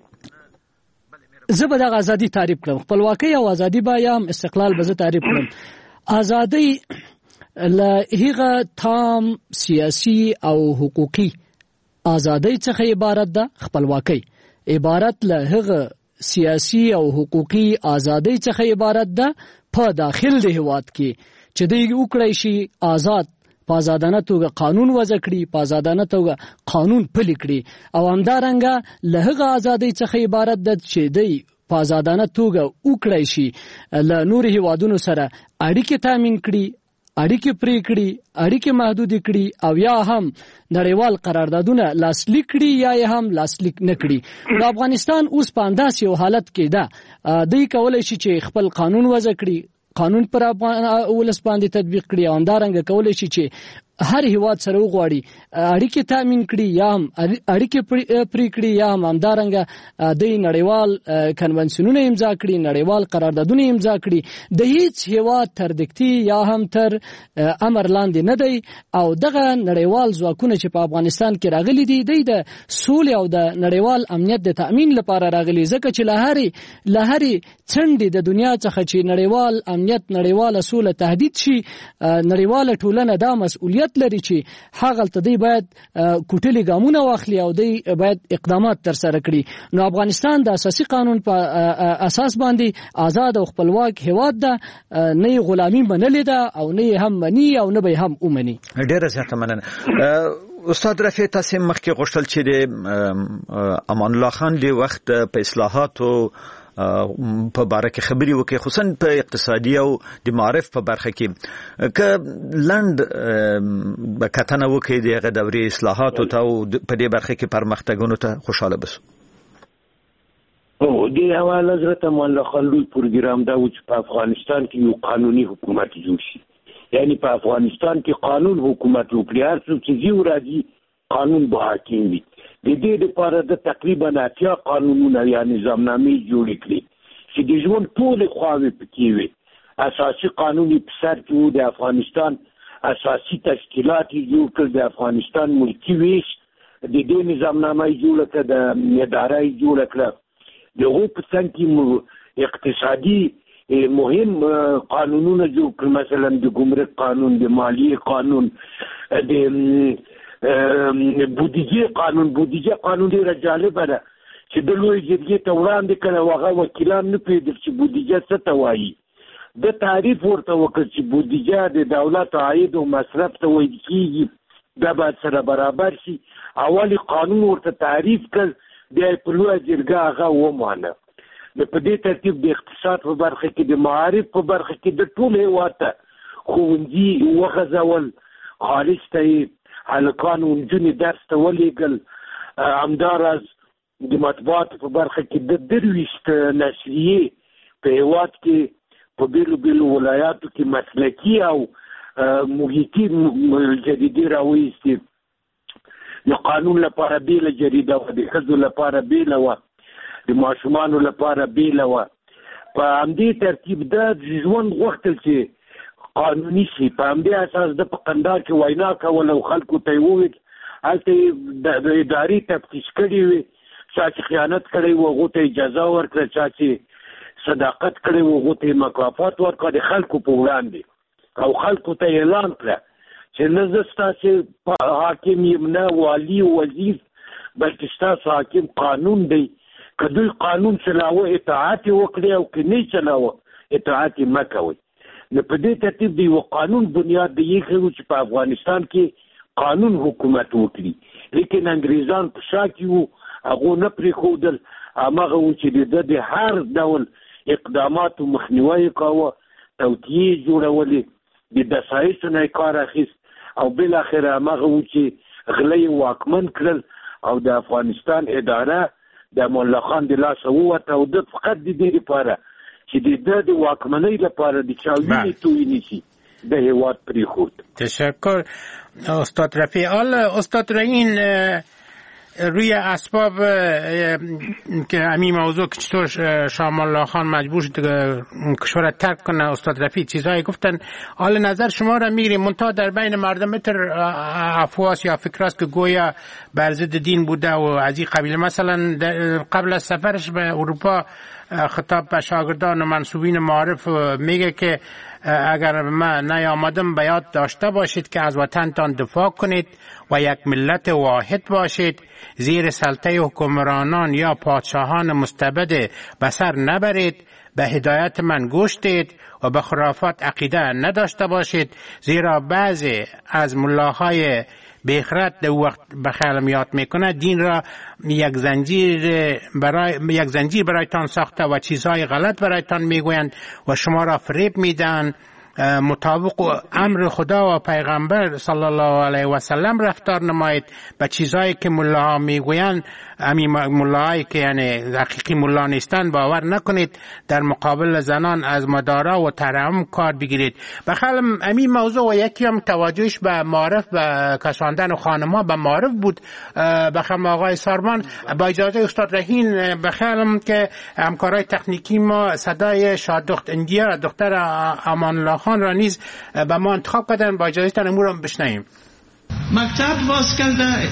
زه به دغه ازادي تعریف کړم، خپلواکي او ازادي به یا استقلال به زه تعریف کړم. ازادي له هغه تام سیاسي او حقوقي ازادۍ څخه عبارت ده، خپلواکي عبارت له هغه سیاسي او حقوقي ازادۍ څخه عبارت ده په داخل د هیواد کې چې دوی وکړی شي آزاد په آزادانه توګه قانون وضع کړي، په آزادانه توګه قانون پلي کړي، او همدارنګه له هغه ازادۍ څخه عبارت ده چې دوی په آزادانه توګه وکړی شي له نورو هیوادونو سره اړیکې تامین کړي، اړیکې پرې کړي، اړیکې محدود کړي، او یا هم نړیوال قراردادونه لاسلیک کړي یا یې هم لاسلیک نه کړي. د افغانستان اوس په انداز یو حالت کې ده، دوی کولی شي چې خپل قانون وضع کړي، قانون پر افغان ولس باندې تطبیق کړي، او همدارنګه کولی شي چې هر هیواد سره وغواړي اړیکې تامین کړي یا هم اړیکې پرې کړي، یا هم همدارنګه دوی نړیوال کنونسیونونه امضا کړي، نړیوال قراردادونه امضا کړي. د هیڅ هیواد تر دکتي یا هم تر امر لاندې نه دی، او دغه نړیوال ځواکونه چې په افغانستان کې راغلي دي دوی د سولې او د نړیوال امنیت د تأمین لپاره راغلي، ځکه چې له هرې له هرې څنډې د دنیا څخه چې نړیوال امنیت، نړیواله سوله تهدید شي، نړیواله ټولنه دا مسؤلیت ضرورت لري چې هغه تدې باید کوټلي ګامونه واخلي او دی باید اقدامات تر سره کړي. نو افغانستان د اساسي قانون په اساس باندې آزاد او خپلواک هیواد ده، نه غلامي منلې ده او نه هم مني او نه به هم اومني. ډیره زیاته مننه. استاد رفیع، تاسو مخکې غوښتل چې د امان الله خان د وخت په اصلاحاتو په باره کې خبري وکړي، خصوصا په اقتصادي او د معارف په برخه کې که لند کتنه وکړي دغه دورې اصلاحاتو ته او په دې برخه کې پرمختګونو ته خوشاله بسو. او د حواله حضرت امان الله خان لوی پروګرام دا و چې په افغانستان کې یو قانوني حکومت جوړ شي، یعنی په افغانستان کې قانون حکومت وکړي، هر څوک چې زیو راځي قانون به حاکم وي. د دې لپاره د تقریبا اتیا قانونونه یا نظامنامې جوړې کړې چې د ژوند ټولې خواوې پکې وي. اساسي قانون یې په سر کې و، د افغانستان اساسي تشکیلات یې جوړ کړل، د افغانستان ملکي ویش د دې نظامنامه یې جوړه کړه، د اداره یې جوړه کړه. د هغو په څنګ کې اقتصادي مهم قانونونه جوړ کړل، مثلا د ګمرک قانون، د مالیې قانون، د بودیجه قانون. بودیجه قانون ډیره جالبه ده چې د لوی جرګې ته وړاندې کړه، هغه وکیلان نه پوهېدل چې بودیجه څه ته وایي. د تعریف ورته وکړ چې بودیجه د دولت عاید او مصرف ته ویل کېږي، دا باید سره برابر شي. اول قانون ورته تعریف کړ، بیا په لویه جرګه هغه ومانه. نو په دې ترتیب د اقتصاد په برخه کې، د معارف په برخه کې د ټول هېواد ته ښوونځي وغځول، خالص ته یې هلکان او نجونې درس ته ولېږل. همداراز د مطبوعاتو په برخه کې د درویشت نشریې په هېواد کې په بیلو بیلو ولایاتو کې مسلکي او محیطي جریدې راویستې. د قانون لپاره بیله جریده وه، د ښځو لپاره بیله وه، د ماشومانو لپاره بیله وه. په همدې ترتیب دا ژوند غوښتل چې قانوني شي. په همدې اساس د په قندار کې وینا کول او خلکو ته یې وویل، هلته یې د ادارې تفتیش کړي وي، چا چې خیانت کړی و هغو ته اجازه ورکړه، چا چې صداقت کړی و هغو ته یې مکافات ورکړه د خلکو په وړاندې، او خلکو ته یې اعلان کړه چې نه زه ستاسې حاکم یم، نه والي وزیر، بلکې ستاسو حاکم قانون دی. که دوی قانون چلاوه اطاعت یې وکړي او که نه چلاوه اطاعت یې مه کوئ. نو په دې ترتیب د یو قانون بنیاد د یې ښه و چې په افغانستان کې قانون حکومت وکړي. لیکن انګریزان په شا کې وو، هغو نه پرېښودل. هماغه و چې د ده د هر ډول اقداماتو مخنیوی یې کاوه، توطیې یې جوړولې، د دسایسو نه یې کار اخیست، او بالاخره هماغه و چې غله یې واکمن کړل او د افغانستان اداره د امان الله خان د لاسه ووته، او ده فقط د دې لپاره چې د ده د واکمنۍ لپاره د چا وینې تویې نشي د هېواد پرېښود. تشکر استاد رفیع. حالا استاد رعین، روی اسباب که همین موضوع که چطور شاه امان الله خان مجبور شد کشور را ترک کنه، استاد رفیع چیزایی گفتن. حالا نظر شما را میگیریم، منتها در بین مردم متر افواس یا فکر است که گویا بر ضد دین بوده و از این قبیل. مثلا قبل از سفرش به اروپا خطاب به شاگردان و منصوبین معارف میگه که اگر من نیامدم به یاد داشته باشید که از وطنتان دفاع کنید و یک ملت واحد باشید، زیر سلطه حکمرانان یا پادشاهان مستبد به سر نبرید، به هدایت من گوش دید و به خرافات عقیده نداشته باشید، زیرا بعضی از ملاهای بیخرد در وقت به خیالم یاد میکنه دین را یک زنجیر برای یک زنجیر برایتان ساخته و چیزهای غلط برایتان میگویند و شما را فریب میدن، مطابق امر خدا و پیغمبر صلی الله علیه و سلم رفتار نمایید، به چیزایی که ملاها میگویند همین ملاهایی که یعنی حقیقی ملا نیستند باور نکنید، در مقابل زنان از مدارا و ترحم کار بگیرید. بخیالم همین موضوع و یکی هم توجهش به معارف، به کساندن خانم‌ها به معارف بود. بخیالم آقای ساربان، با اجازه استاد رعین، بخیالم که همکارای تکنیکی ما صدای شادخت اندیا دختر امان الله خان را نیز به ما انتخاب کردن. با اجازهتان امور رو بشنویم. مکتب باز کرده،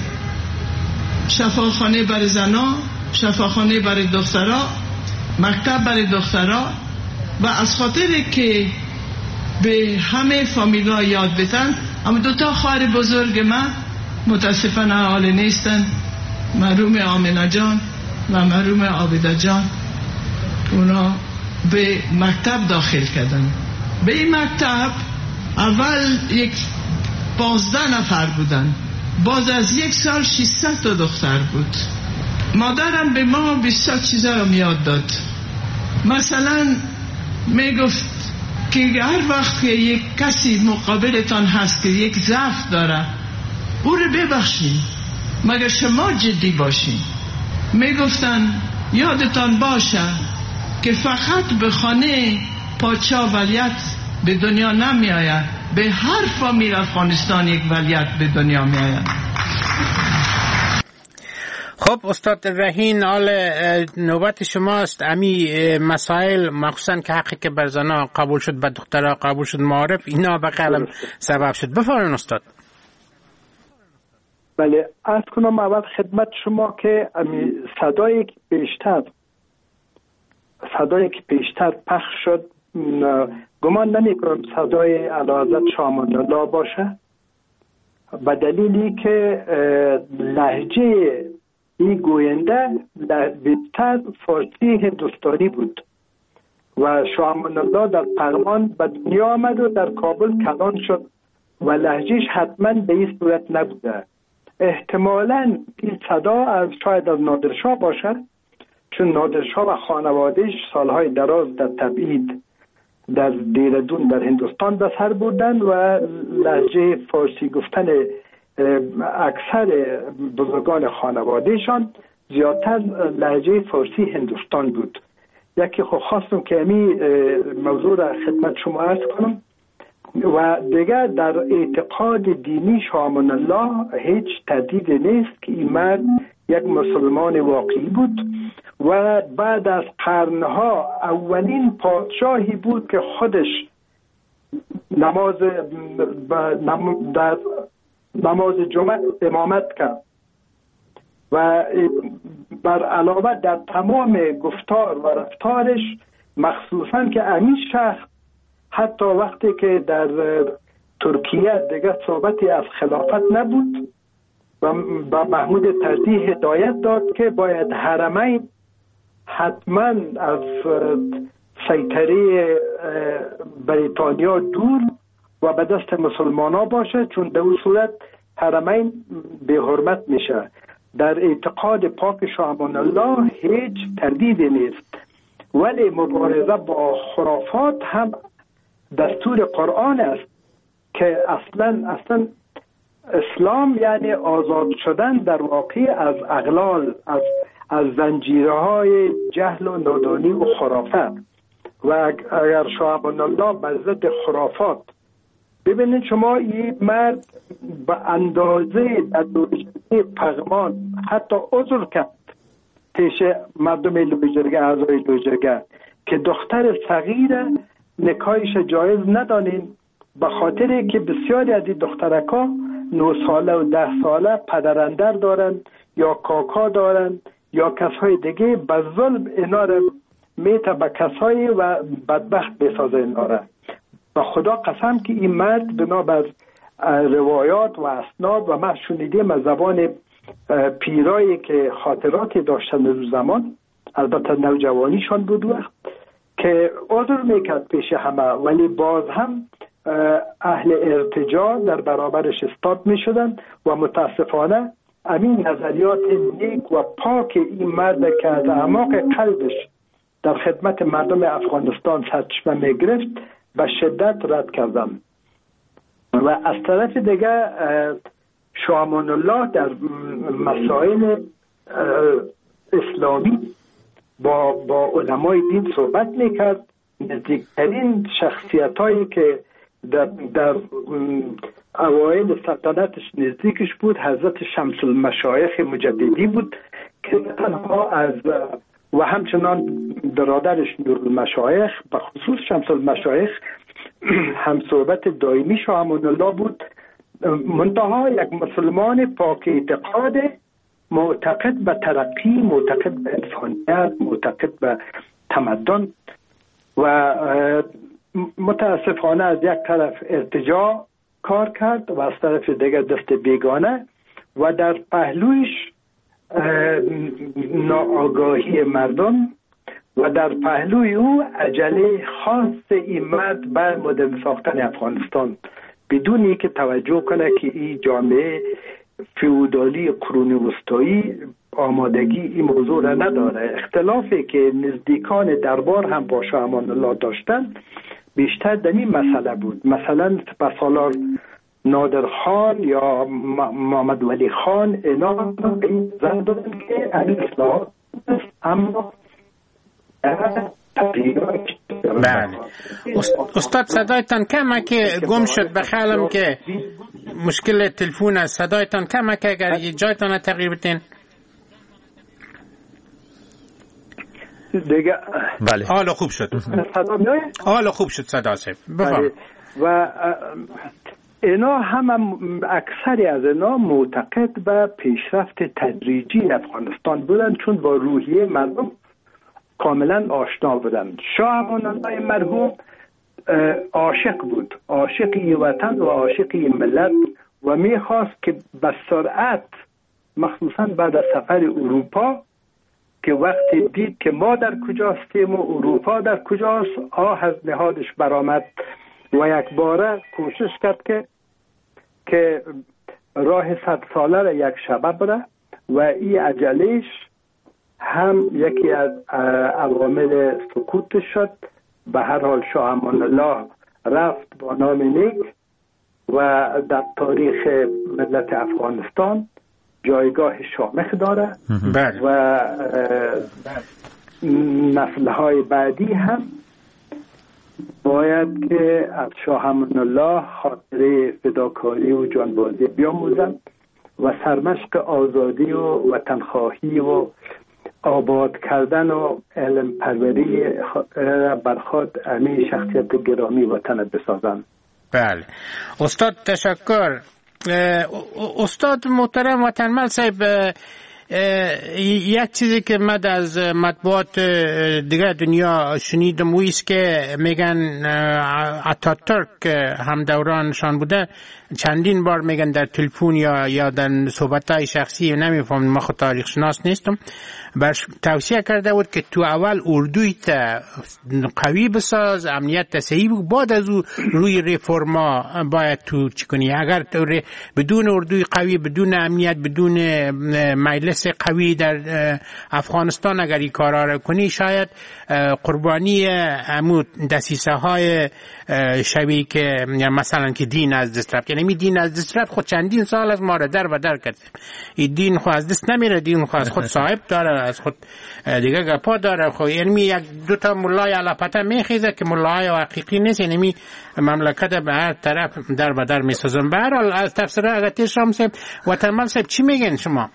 شفاخانه برای زنا، شفاخانه برای دخترها، مکتب برای دخترها، و از خاطر که به همه فامیلا یاد بدن. اما دوتا خواهر بزرگ من متاسفانه حال نیستن، مرحوم آمنه جان و مرحوم عابده جان. اونا به مکتب داخل کردن. به این مکتب اول یک پانزده نفر بودن، باز از یک سال ششصد تا دختر بود. مادرم به ما بسیار چیزا رو میاد داد. مثلا میگفت که هر وقت که یک کسی مقابلتان هست که یک ضعف داره، او رو ببخشید مگر شما جدی باشین. میگفتن یادتان باشه که فقط به خانه پادشاه ولیت به دنیا نمی آید، به هر فامیل افغانستان یک ولیت به دنیا می آید. خب استاد رهین، حال نوبت شماست. امی مسائل مخصوصا که حقی که بر زنا قبول شد، به دخترها قبول شد، معارف، اینا به قلم سبب شد. بفرمایید استاد. بله، عرض کنم اول خدمت شما که امی صدایی که پیشتر صدایی که پیشتر پخش شد، گمان نمی کنم صدای اعلیحضرت شاه امان الله باشه، به دلیلی که لهجه این گوینده بیشتر فارسی هندوستانی بود و شاه امان الله در پغمان به دنیا آمد و در کابل کلان شد و لهجهش حتما به این صورت نبوده. احتمالاً این صدا از شاید از نادرشاه باشه، چون نادرشاه و خانوادهش سالهای دراز در تبعید در دیردون در هندوستان به سر بردن و لهجه فارسی گفتن اکثر بزرگان خانوادهشان زیادتر لهجه فارسی هندوستان بود. یکی خب خواستم که امی موضوع را خدمت شما عرض کنم. و دیگر در اعتقاد دینی شاه امان الله هیچ تردید نیست که این مرد یک مسلمان واقعی بود و بعد از قرنها اولین پادشاهی بود که خودش نماز در نماز جمعه امامت کرد و بر علاوه در تمام گفتار و رفتارش، مخصوصا که امین شخص حتی وقتی که در ترکیه دیگر صحبتی از خلافت نبود و با محمود طرزی هدایت داد که باید حرمین حتما از سیطره بریتانیا دور و به دست مسلمان ها باشه، چون در اون صورت حرمین به حرمت میشه. در اعتقاد پاک شاه امان الله هیچ تردیدی نیست، ولی مبارزه با خرافات هم دستور قرآن است که اصلا اصلا اسلام یعنی آزاد شدن در واقع از اغلال، از از زنجیرهای جهل و نادانی و خرافات. و اگر شاه امان الله بر ضد خرافات، ببینید شما این مرد به اندازه در دوجه پغمان حتی عذر کرد پیش مردم لویجرگه، اعضای لویجرگه، که دختر صغیر نکاحش جایز ندانین، به خاطر که بسیاری از این دخترکا نه ساله و ده ساله پدراندر دارن یا کاکا دارن یا کسای دیگه، به ظلم اینا رو میته به کسایی و بدبخت بسازه اینا رو. و خدا قسم که این مرد بنابر روایات و اسناد و ما شنیدیم از زبان پیرایی که خاطراتی داشتن از زمان، البته نوجوانیشان بود وقت، که عذر میکرد پیش همه، ولی باز هم اهل ارتجاع در برابرش استاد میشدن و متاسفانه همین نظریات نیک و پاک این مرد که از اعماق قلبش در خدمت مردم افغانستان سرچشمه میگرفت به شدت رد کردن. و از طرف دیگه شاه امان الله در مسائل اسلامی با با علمای دین صحبت میکرد. نزدیکترین شخصیت هایی که در, در اوایل سلطنتش نزدیکش بود حضرت شمس المشایخ مجددی بود که تنها از و همچنان برادرش نور المشایخ، به خصوص شمس المشایخ، هم صحبت دائمی شاه امان الله بود. منتها یک مسلمان پاک اعتقاد، معتقد به ترقی، معتقد به انسانیت، معتقد به تمدن. و متاسفانه از یک طرف ارتجاع کار کرد و از طرف دیگر دست بیگانه و در پهلویش ناآگاهی مردم و در پهلوی او عجله خاص این مرد بر مدرن ساختن افغانستان بدون اینکه توجه کنه که این جامعه فیودالی قرون وسطایی آمادگی این موضوع را نداره. اختلافی که نزدیکان دربار هم با شاه امان الله داشتن بیشتر در این مسئله بود. مثلا سپهسالار نادر خان یا محمد ولی خان اینا زن دادن که این اصلاحات اما بله. استاد صدایتان کمه که گم شد، بخیالم که مشکل تلفون است. صدایتان کمه که اگر جایتان تغییر بتین دیگه. بله حالا خوب شد، حالا خوب شد صدا سیف بفرمایید. و اینا هم اکثری از اینا معتقد به پیشرفت تدریجی افغانستان بودن چون با روحیه مردم کاملا آشنا بودن. شاه امان الله مرحوم عاشق بود، عاشقی وطن و عاشقی ملت و میخواست که به سرعت مخصوصا بعد از سفر اروپا که وقتی دید که ما در کجاستیم و اروپا در کجاست آه از نهادش برآمد و یک باره کوشش کرد که که راه صد ساله را یک شبه بره و این عجلهش هم یکی از عوامل سکوت شد. به هر حال شاه امان الله رفت با نام نیک و در تاریخ ملت افغانستان جایگاه شامخ داره و نسل‌های بعدی هم باید که از شاه امان الله خاطره فداکاری و جانبازی بیاموزند و سرمشق آزادی و وطنخواهی و آباد کردن و علم پروری برخود امی شخصیت گرامی وطن بسازند. بله استاد تشکر. استاد محترم وطنمل صاحب، یک چیزی که من از مطبوعات دیگه دنیا شنیدم ویست که میگن اتاتورک هم دورانشان بوده، چندین بار میگن در تلفن یا یا در صحبت‌های شخصی، نمیفهم من خود تاریخ شناس نیستم، برش توصیه کرده بود که تو اول اردوی تا قوی بساز، امنیت تا صحیح بود، بعد از او روی ریفورما باید تو چکنی. اگر تو بدون اردوی قوی، بدون امنیت، بدون مجلس قوی در افغانستان اگر این کارا را کنی، شاید قربانی امود دسیسه های شبیه که مثلا که دین از دست رفت. یعنی دین از دست رفت خود چندین سال از ما را در و در کرد. این دین خود از دست نمیره، دین خود از خود صاحب داره، از خود دیگه گپا داره. خود یعنی یک دو تا مولای علاپته میخیزه که مولای حقیقی نیست، یعنی مملکت به هر طرف در و در میسازن. به هر حال از تفسیر اگتیش رام صاحب وطنمل صاحب چی میگن شما؟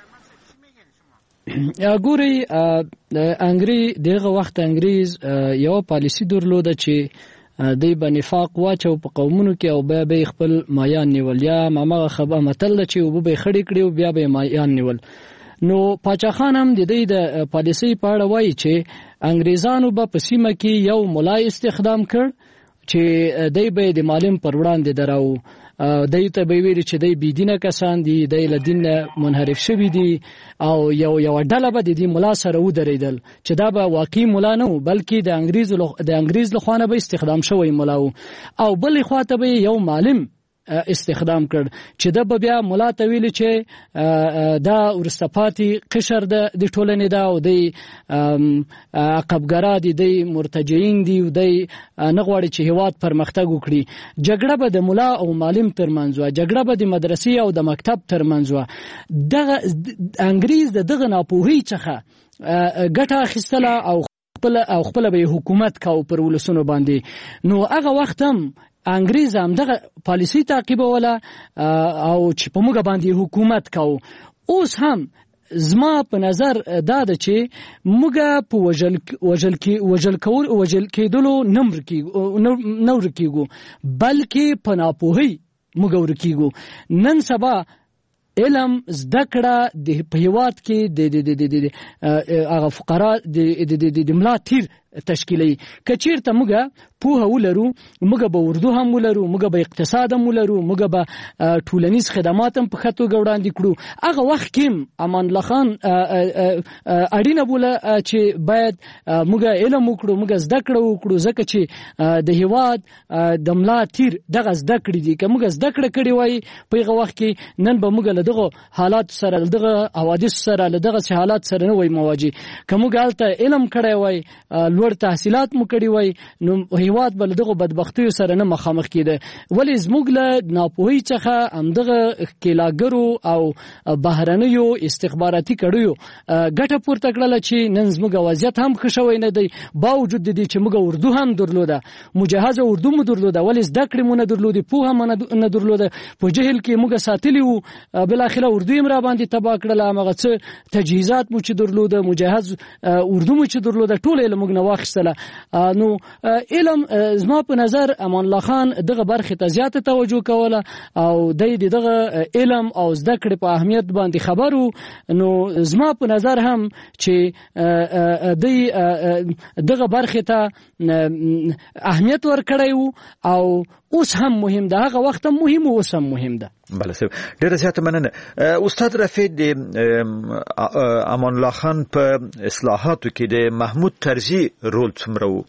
ګوري انګری دغه وخت انګریز یو پالیسی درلوده چې د بنفاق واچو په قومونو کې او بیا به خپل مایان نیول، یا ماما خبره متل چې او به خړې کړي او بیا به مایان نیول. نو پاچا خان هم د دې د پالیسی په اړه وایي چې انګریزانو به په سیمه کې یو ملای استخدام کړ چې دای به د معلم پر وړاندې دراو، دای ته به ویل چې دای بيدینه کسان دي، دای له دین منحرف شوی دي او یو یو ډله به د دې ملا سره ودرېدل چې دا به واقعي ملا نه و بلکې د انګریز د انګریز له خوانه به استخدام شوی ملا و، او بلې خواته به یو معلم استخدام کړ چې دا به بیا ملا ته ویل چې دا ورستپاتی قشر د ټولنې دا او د عقبګرا دي، د مرتجعين دي او د نغواړي چې هواد پرمختګ وکړي. جګړه به د ملا او معلم ترمنځ و، جګړه به د مدرسې او د مکتب ترمنځ و. دغه انګریز د دغه ناپوهي څخه ګټه اخیستله او خپل او خپل به حکومت کاو پر ولسونو باندې. نو هغه وخت هم انګریز هم دغه پالیسی تعقیبوله او چې په موږ باندې حکومت کاو. اوس هم زما په نظر دا ده چې موږ په وجل وجل کې وجل کول وجل کېدلو نمبر کې نور کېګو بلکې په ناپوهي موږ ورکېګو. نن سبا علم زده کړه د په هیواد کې د د د د هغه فقرا د د د ملا تیر تشکیلي. کچیرته موږ پوهه ولرو، موږ به اردو هم ولرو، موږ به اقتصاد هم ولرو، موږ به ټولنیز خدمات هم په ښه توګه وړاندې کړو. هغه وخت کې امان الله خان اړینه بوله چې باید موږ علم وکړو، موږ زده کړه وکړو، ځکه چې د هیواد د ملا تیر دغه زده کړې دي. که موږ زده کړه کړې وای په هغه وخت کې نن به موږ له دغه حالات سره، له دغه حوادث سره، له دغه حالات سره نه وای مواجه. که موږ هلته علم کړی وای، لوړ تحصیلات مو کړي وای، نو هیواد به له دغه بدبختیو سره نه مخامخ کېده. ولې زموږ له ناپوهۍ څخه همدغه ښکېلاګرو او بهرنیو استخباراتي کړیو ګټه پورته کړله چې نن زموږ وضعیت هم ښه شوی نه دی، باوجود د دې چې موږ اردو هم درلوده، مجهزه اردو مو درلوده، ولې زده کړې مو نه درلودې، پوهه مو نه درلوده، په جهل کې موږ ساتلي وو. بالاخره اردو یې را باندې تباه کړله. هماغه څه تجهیزات مو چې درلوده، مجهز اردو مو چې درلوده، ټول علم موږ نه واخیستله. نو علم زما په نظر امان الله خان دغه برخې ته زیاته توجه کوله او د دغه علم او زده کړې په اهمیت باندې خبر وو. نو زما په نظر هم چې د دغه برخې ته اهمیت ورکړی وو او اوس هم مهم ده، هغه وخت هم مهم او اوس هم مهم ده. بله صاحب، ډیره زیاته مننه. استاد رفیع، د امان الله خان په اصلاحاتو کې د محمود طرزي رول څومره و؟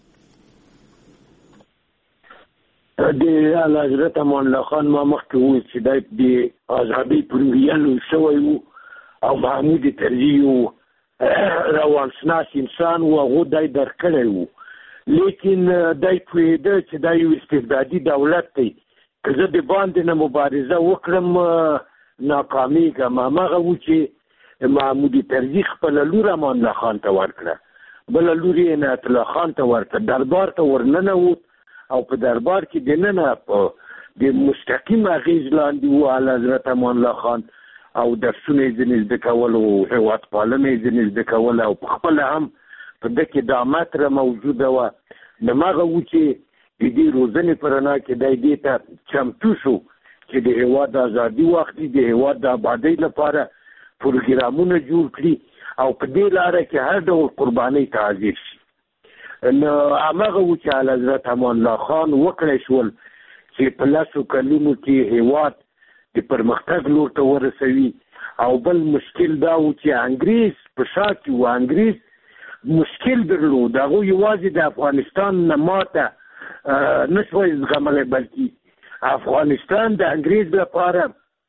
د حضرت امان الله خان ما مخکې وویل چې د ازادۍ پر ویلو شوی و او محمود طرزي یو روانشناس انسان و، هغه دی درک کړی و، لیکن دی پوهېده چې دا یو استبدادي دولت دی، که زه د باندې نه مبارزه وکړم ناکامیږم. هماغه و چې محمود طرزي خپله لور امان الله خان ته ورکړه، بله لور یې عنایت الله خان ته ورکړه، دربار ته ورننوت او په دربار کې دننه په د مستقیم اغېز لاندې و حضرت امان الله خان او درسونه یې ځینې زده کول او هېوادپالنه یې ځینې زده کول او په خپله هم په ده کې دا مطرح موجوده وه. هماغه و چې د دې روزنې په رڼا کې دی دې ته چمتو شو چې د هېواد د ازادي واخلي، د هېواد د آبادۍ لپاره پروګرامونه جوړ کړي او په دې لاره کې هر ډول قربانۍ ته حاضر شي. نو هماغه و چې حضرت امان الله خان وکړی شول چې په لسو کلونو کې هېواد د پرمختګ لور ته ورسوي. او بل مشکل دا و چې انګریز په شا کې و، انګریز مشکل درلود، هغوی یوازې د افغانستان نه ماته نه شوی زغملی، بلکې افغانستان د انګریز لپاره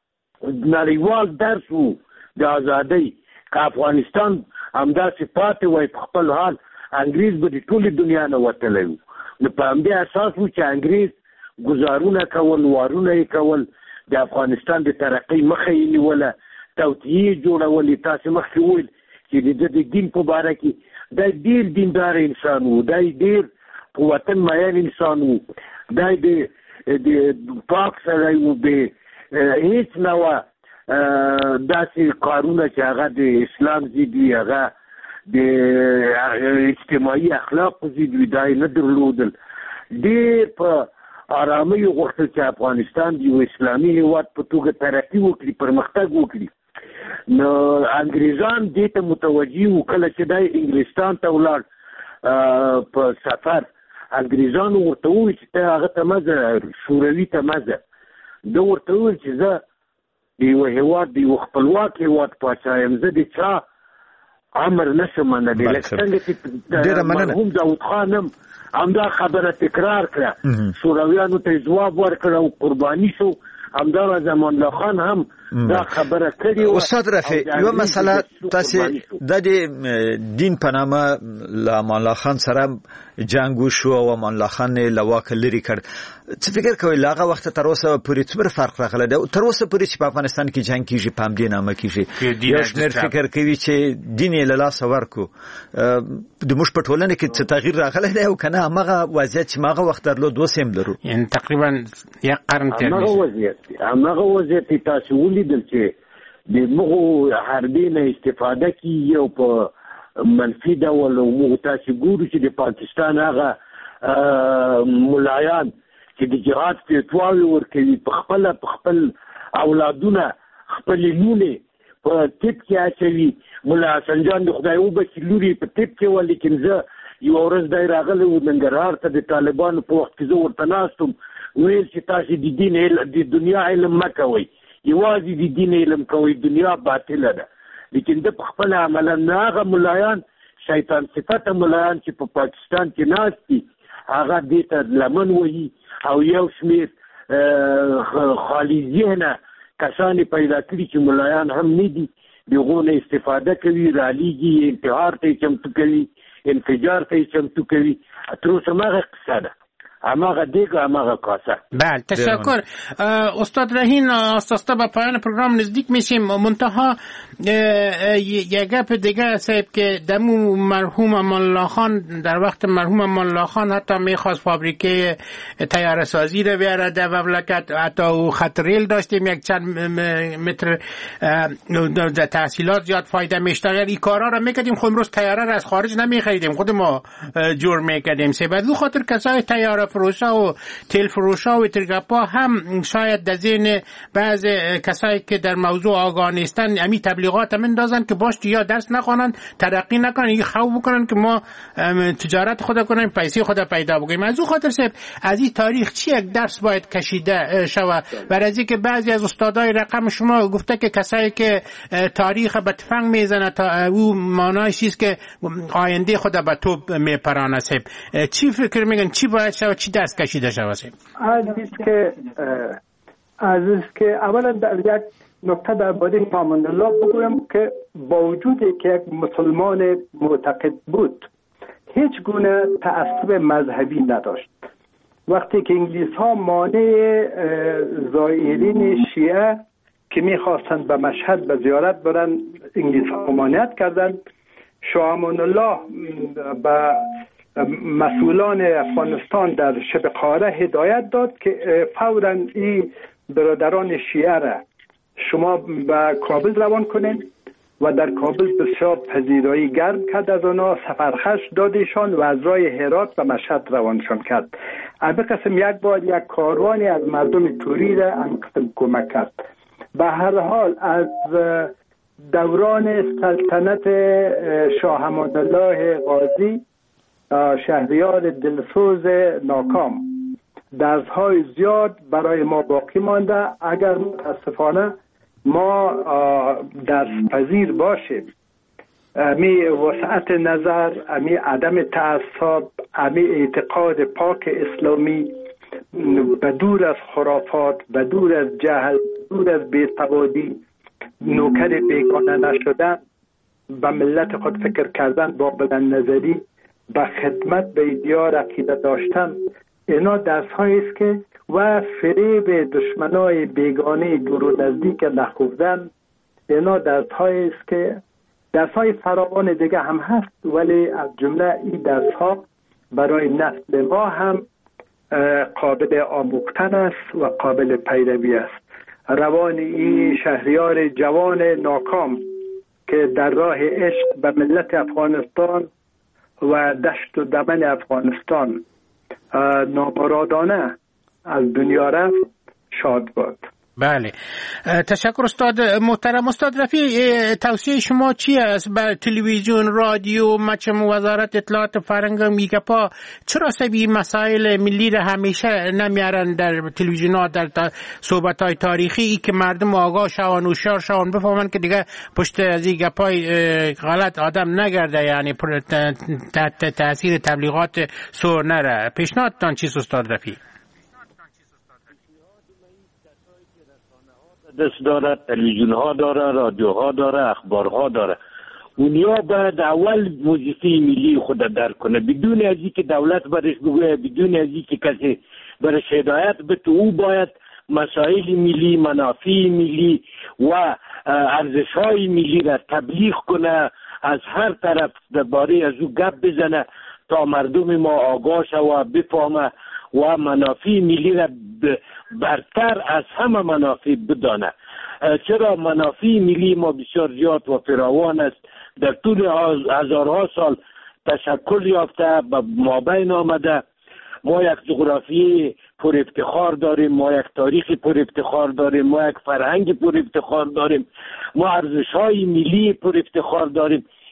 نړیوال درس و د ازادۍ. که افغانستان همداسې پاتې وای په خپل حال، انګریز به د ټولې دنیا نه وتلی و. نو په همدې اساس و چې انګریز ګزارونه کول، وارونه یې کول، د افغانستان د ترقۍ مخه یې نیوله، توطیې یې جوړولې. تاسې مخکې وویل چې د ده د دین په باره کې دا ډېر دیندار انسان و، دا ډېر په وطن مین انسان و، دا د پاک سړی و، بې هېڅ نه وه داسې کارونه چې هغه د اسلام ضد وي، هغه د اجتماعي اخلاقو ضد وي، دا یې نه درلودل. ډېر په آرامۍ یې غوښتل چې افغانستان د یو اسلامي هېواد په توګه ترقي وکړي، پرمختګ وکړي. نو انګریزان دې ته متوجه وو. کله چې دی انګلستان ته ولاړ په سفر، انګریزانو ورته وویل چې ته هغه ته مه ځه، شوروي ته مه ځه. ده ورته وویل چې زه د یوه هېواد د یو خپلواک هېواد پاچا یم، زه د چا امر نشم منلی. لکه څنګه چې مرحوم داود خان هم همدا خبره تکرار کړه، شورویانو ته ځواب ورکړ او قرباني شو. همداراز امان الله خان هم دا خبره کړې وه. استاد رفیع، یوه مسله تاسې د دین په نامه له امان الله خان سره جنګ وشو او امان الله خان یې له واکه لرې کړ. څه فکر کوئ له هغه وخته تر اوسه پورې څومره فرق راغلی دی؟ تر اوسه پورې چې په افغانستان کې جنګ کېږي په همدې نامه کېږي. یو شمېر فکر کوي چې دین یې له لاسه ورکړو. د موږ په ټولنه کې څه تغییر راغلی دی او که نه هماغه وضعیت چې ما هغه وخت درلود اوس هم لرو؟ یعنې تقریبا یک قرن تېر هماغه وضعیت هماغه وضعیت یې تاسې ولیدل چې د مغو حربې نه استفاده کېږي او په منفي ډول. او موږ تاسې ګورو چې د پاکستان هغه ملایان چې د جهاد فتواوې ورکوي، په خپله په خپل اولادونه خپلې لونې په طب کې اچوي. ملا حسن جان د خدای وبخښي لور یې په طب کې وه، لیکن زه یو ورځ دی راغلی و ننګرهار ته د طالبانو په وخت کې زه ورته ناست وم، ویل چې تاسې د دین علم د دنیا علم مه کوئ، یوازې د دین علم کوئ، دنیا باطله ده. لیکن ده په خپله عملا نه هغه ملایان شیطان صفته ملایان چې په پاکستان کې ناست دي هغه دې ته لمن وهي او یو شمېر خالي ذهنه کسان پیدا کړي چې ملایان هم نه دي، د هغو نه استفاده کوي، رالیږي، انتحار ته یې چمتو کوي، انفجار ته یې چمتو کوي. تر اوسه هماغه قصه ده، هماغه دیگه هماغه کاسه. بله تشکر استاد رهین. آستاستا به پایان پروگرام نزدیک میشیم، منتها یک گپ دیگه صاحب که دمو مرحوم امان الله خان در وقت مرحوم امان الله خان حتی میخواست فابریکه طیاره سازی رو بیاره در مملکت، حتی او خط ریل داشتیم یک چند متر در تحصیلات زیاد فایده میشد. اگر این کارا رو میکردیم خود امروز طیاره رو از خارج نمیخریدیم، خود ما جور میکردیم. سبب خاطر کسای طیاره فروشا و تیل فروشا و ترگپا هم شاید در ذهن بعض کسایی که در موضوع آگاه نیستن امی تبلیغات هم اندازن که باش یا درس نخوانن، ترقی نکنن، این خواب بکنن که ما تجارت خود کنیم، پیسه خود پیدا بکنیم. از اون خاطر سب از این تاریخ چی یک درس باید کشیده شود؟ برای اینکه بعضی از استادای رقم شما گفته که کسایی که تاریخ به تفنگ میزنه تا او معنای چیست که آینده خود به توپ میپرانه. سب چی فکر میگن چی باید شود، چی درس کشیده شود؟ عزیز که عزیز که اولا در یک نکته درباره امان الله بگویم که با وجودی که یک مسلمان معتقد بود هیچ گونه تعصب مذهبی نداشت. وقتی که انگلیس ها مانع زائرین شیعه که میخواستند به مشهد به زیارت برن انگلیس ها ممانعت کردند، شاه امان الله به مسئولان افغانستان در شبه قاره هدایت داد که فوراً این برادران شیعه را شما به کابل روان کنید و در کابل بسیار پذیرایی گرم کرد، از آنها سفرخش دادشان و از راه هرات و مشهد روانشان کرد. از قسم یک بار یک کاروانی از مردم توری را این قسم کمک کرد. به هر حال از دوران سلطنت شاه امان الله غازی شهریار دلسوز ناکام درس‌های زیاد برای ما باقی مانده. اگر متاسفانه ما درس پذیر باشیم، امی وسعت نظر، امی عدم تعصب، امی اعتقاد پاک اسلامی، بدور از خرافات، بدور از جهل، بدور از بی‌سوادی، نوکر بیگانه نشدن، به ملت خود فکر کردن با بلند نظری، به خدمت به ایدیار عقیده داشتن، اینا درس هایی است که و فریب دشمنای بیگانه دور و نزدیک نخوردن، اینا درس هایی است که درس های فراوان دیگه هم هست، ولی از جمله این درس ها برای نسل ما هم قابل آموختن است و قابل پیروی است. روان این شهریار جوان ناکام که در راه عشق به ملت افغانستان و دشت و دمن افغانستان نامرادانه از دنیا رفت، شاد باد. بله تشکر استاد محترم. استاد رفیع توصیه شما چی است بر تلویزیون، رادیو، مچم وزارت اطلاعات فرهنگ میگه پا چرا سبی مسائل ملی را همیشه نمیارن در تلویزیون ها، در صحبت های تاریخی ای که مردم آگاه شوان و شار شوان بفهمن که دیگه پشت از این گپای غلط آدم نگرده، یعنی تحت تاثیر تبلیغات سور نره. پیشنهادتان چیست استاد رفیع؟ دست داره، تلویزیون ها داره، رادیو ها داره، اخبار ها داره. اونیا باید اول وظیفه ملی خود درک کنه، بدون از اینکه دولت برش بگویه، بدون از اینکه کسی برش هدایت بده. او باید مسائل ملی، منافع ملی و ارزش های ملی را تبلیغ کنه، از هر طرف درباره از او گپ بزنه تا مردم ما آگاه شوه و بفهمه و منافع ملی را برتر از همه منافع بدانه. چرا منافع ملی ما بسیار زیاد و فراوان است، در طول هزارها سال تشکل یافته، به مابین آمده. ما یک جغرافی پر افتخار داریم، ما یک تاریخ پر افتخار داریم، ما یک فرهنگ پر افتخار داریم، ما ارزش‌های ملی پر افتخار داریم.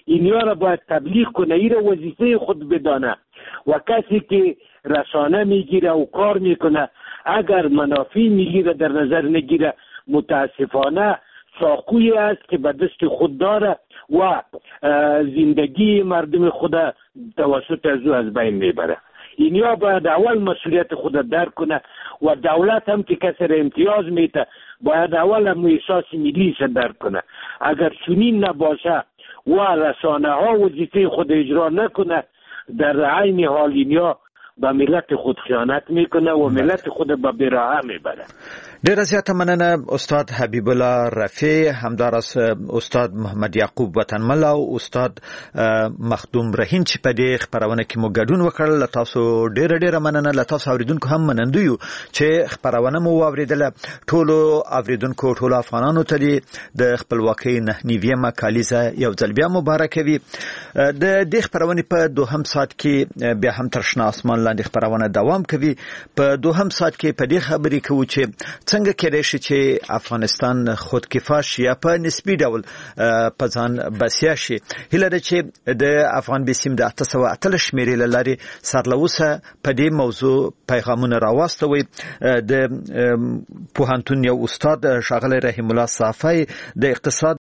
اینها را باید تبلیغ کنه، این را وظیفه خود بدانه و کسی که رسانه میگیره و کار میکنه اگر منافع میگیره در نظر نگیره متاسفانه چاقویی است که به دست خود داره و زندگی مردم خود توسط از او از بین میبره. اینیا باید اول مسئولیت خود درک کنه و دولت هم که کسی را امتیاز میده باید اول هم احساس ملی درک کنه. اگر چنین نباشه و رسانه ها وظیفه خود اجرا نکنه در عین حال اینیا به ملت خود خیانت میکنه و ملت خود به براهه میبره. ډیره زیاته مننه استاد حبیب الله رفیع، همداراز استاد محمد یعقوب وطنمل او استاد مخدوم رهین چې په دې خبرونه کې مو ګډون وکړل. له تاسو ډیره ډیره مننه. له تاسو اوریدونکو هم منندو یو چې خبرونه مو واوریدله. ټولو اوریدونکو ټولو افغانانو ته د خپلواکۍ نه نیویمه کالیزه یو ځل بیا مبارک وي. د دې خبرونه په دوهم ساعت کې بیا هم تر شنه اسمان لاندې خبرونه دوام کوي. په دوهم ساعت کې په دې خبرې کوو چې څنګه کېدای شي چې افغانستان خودکفا شي یا په نسبي ډول په ځان بسیا شي. هیله ده چې د افغان بسیم د اته سوه اتلس شمېرې له لارې سرلوسه په دې موضوع پیغامونه راواستوي. د پوهنتون یو استاد ښاغلی رحیم الله صافی د اقتصاد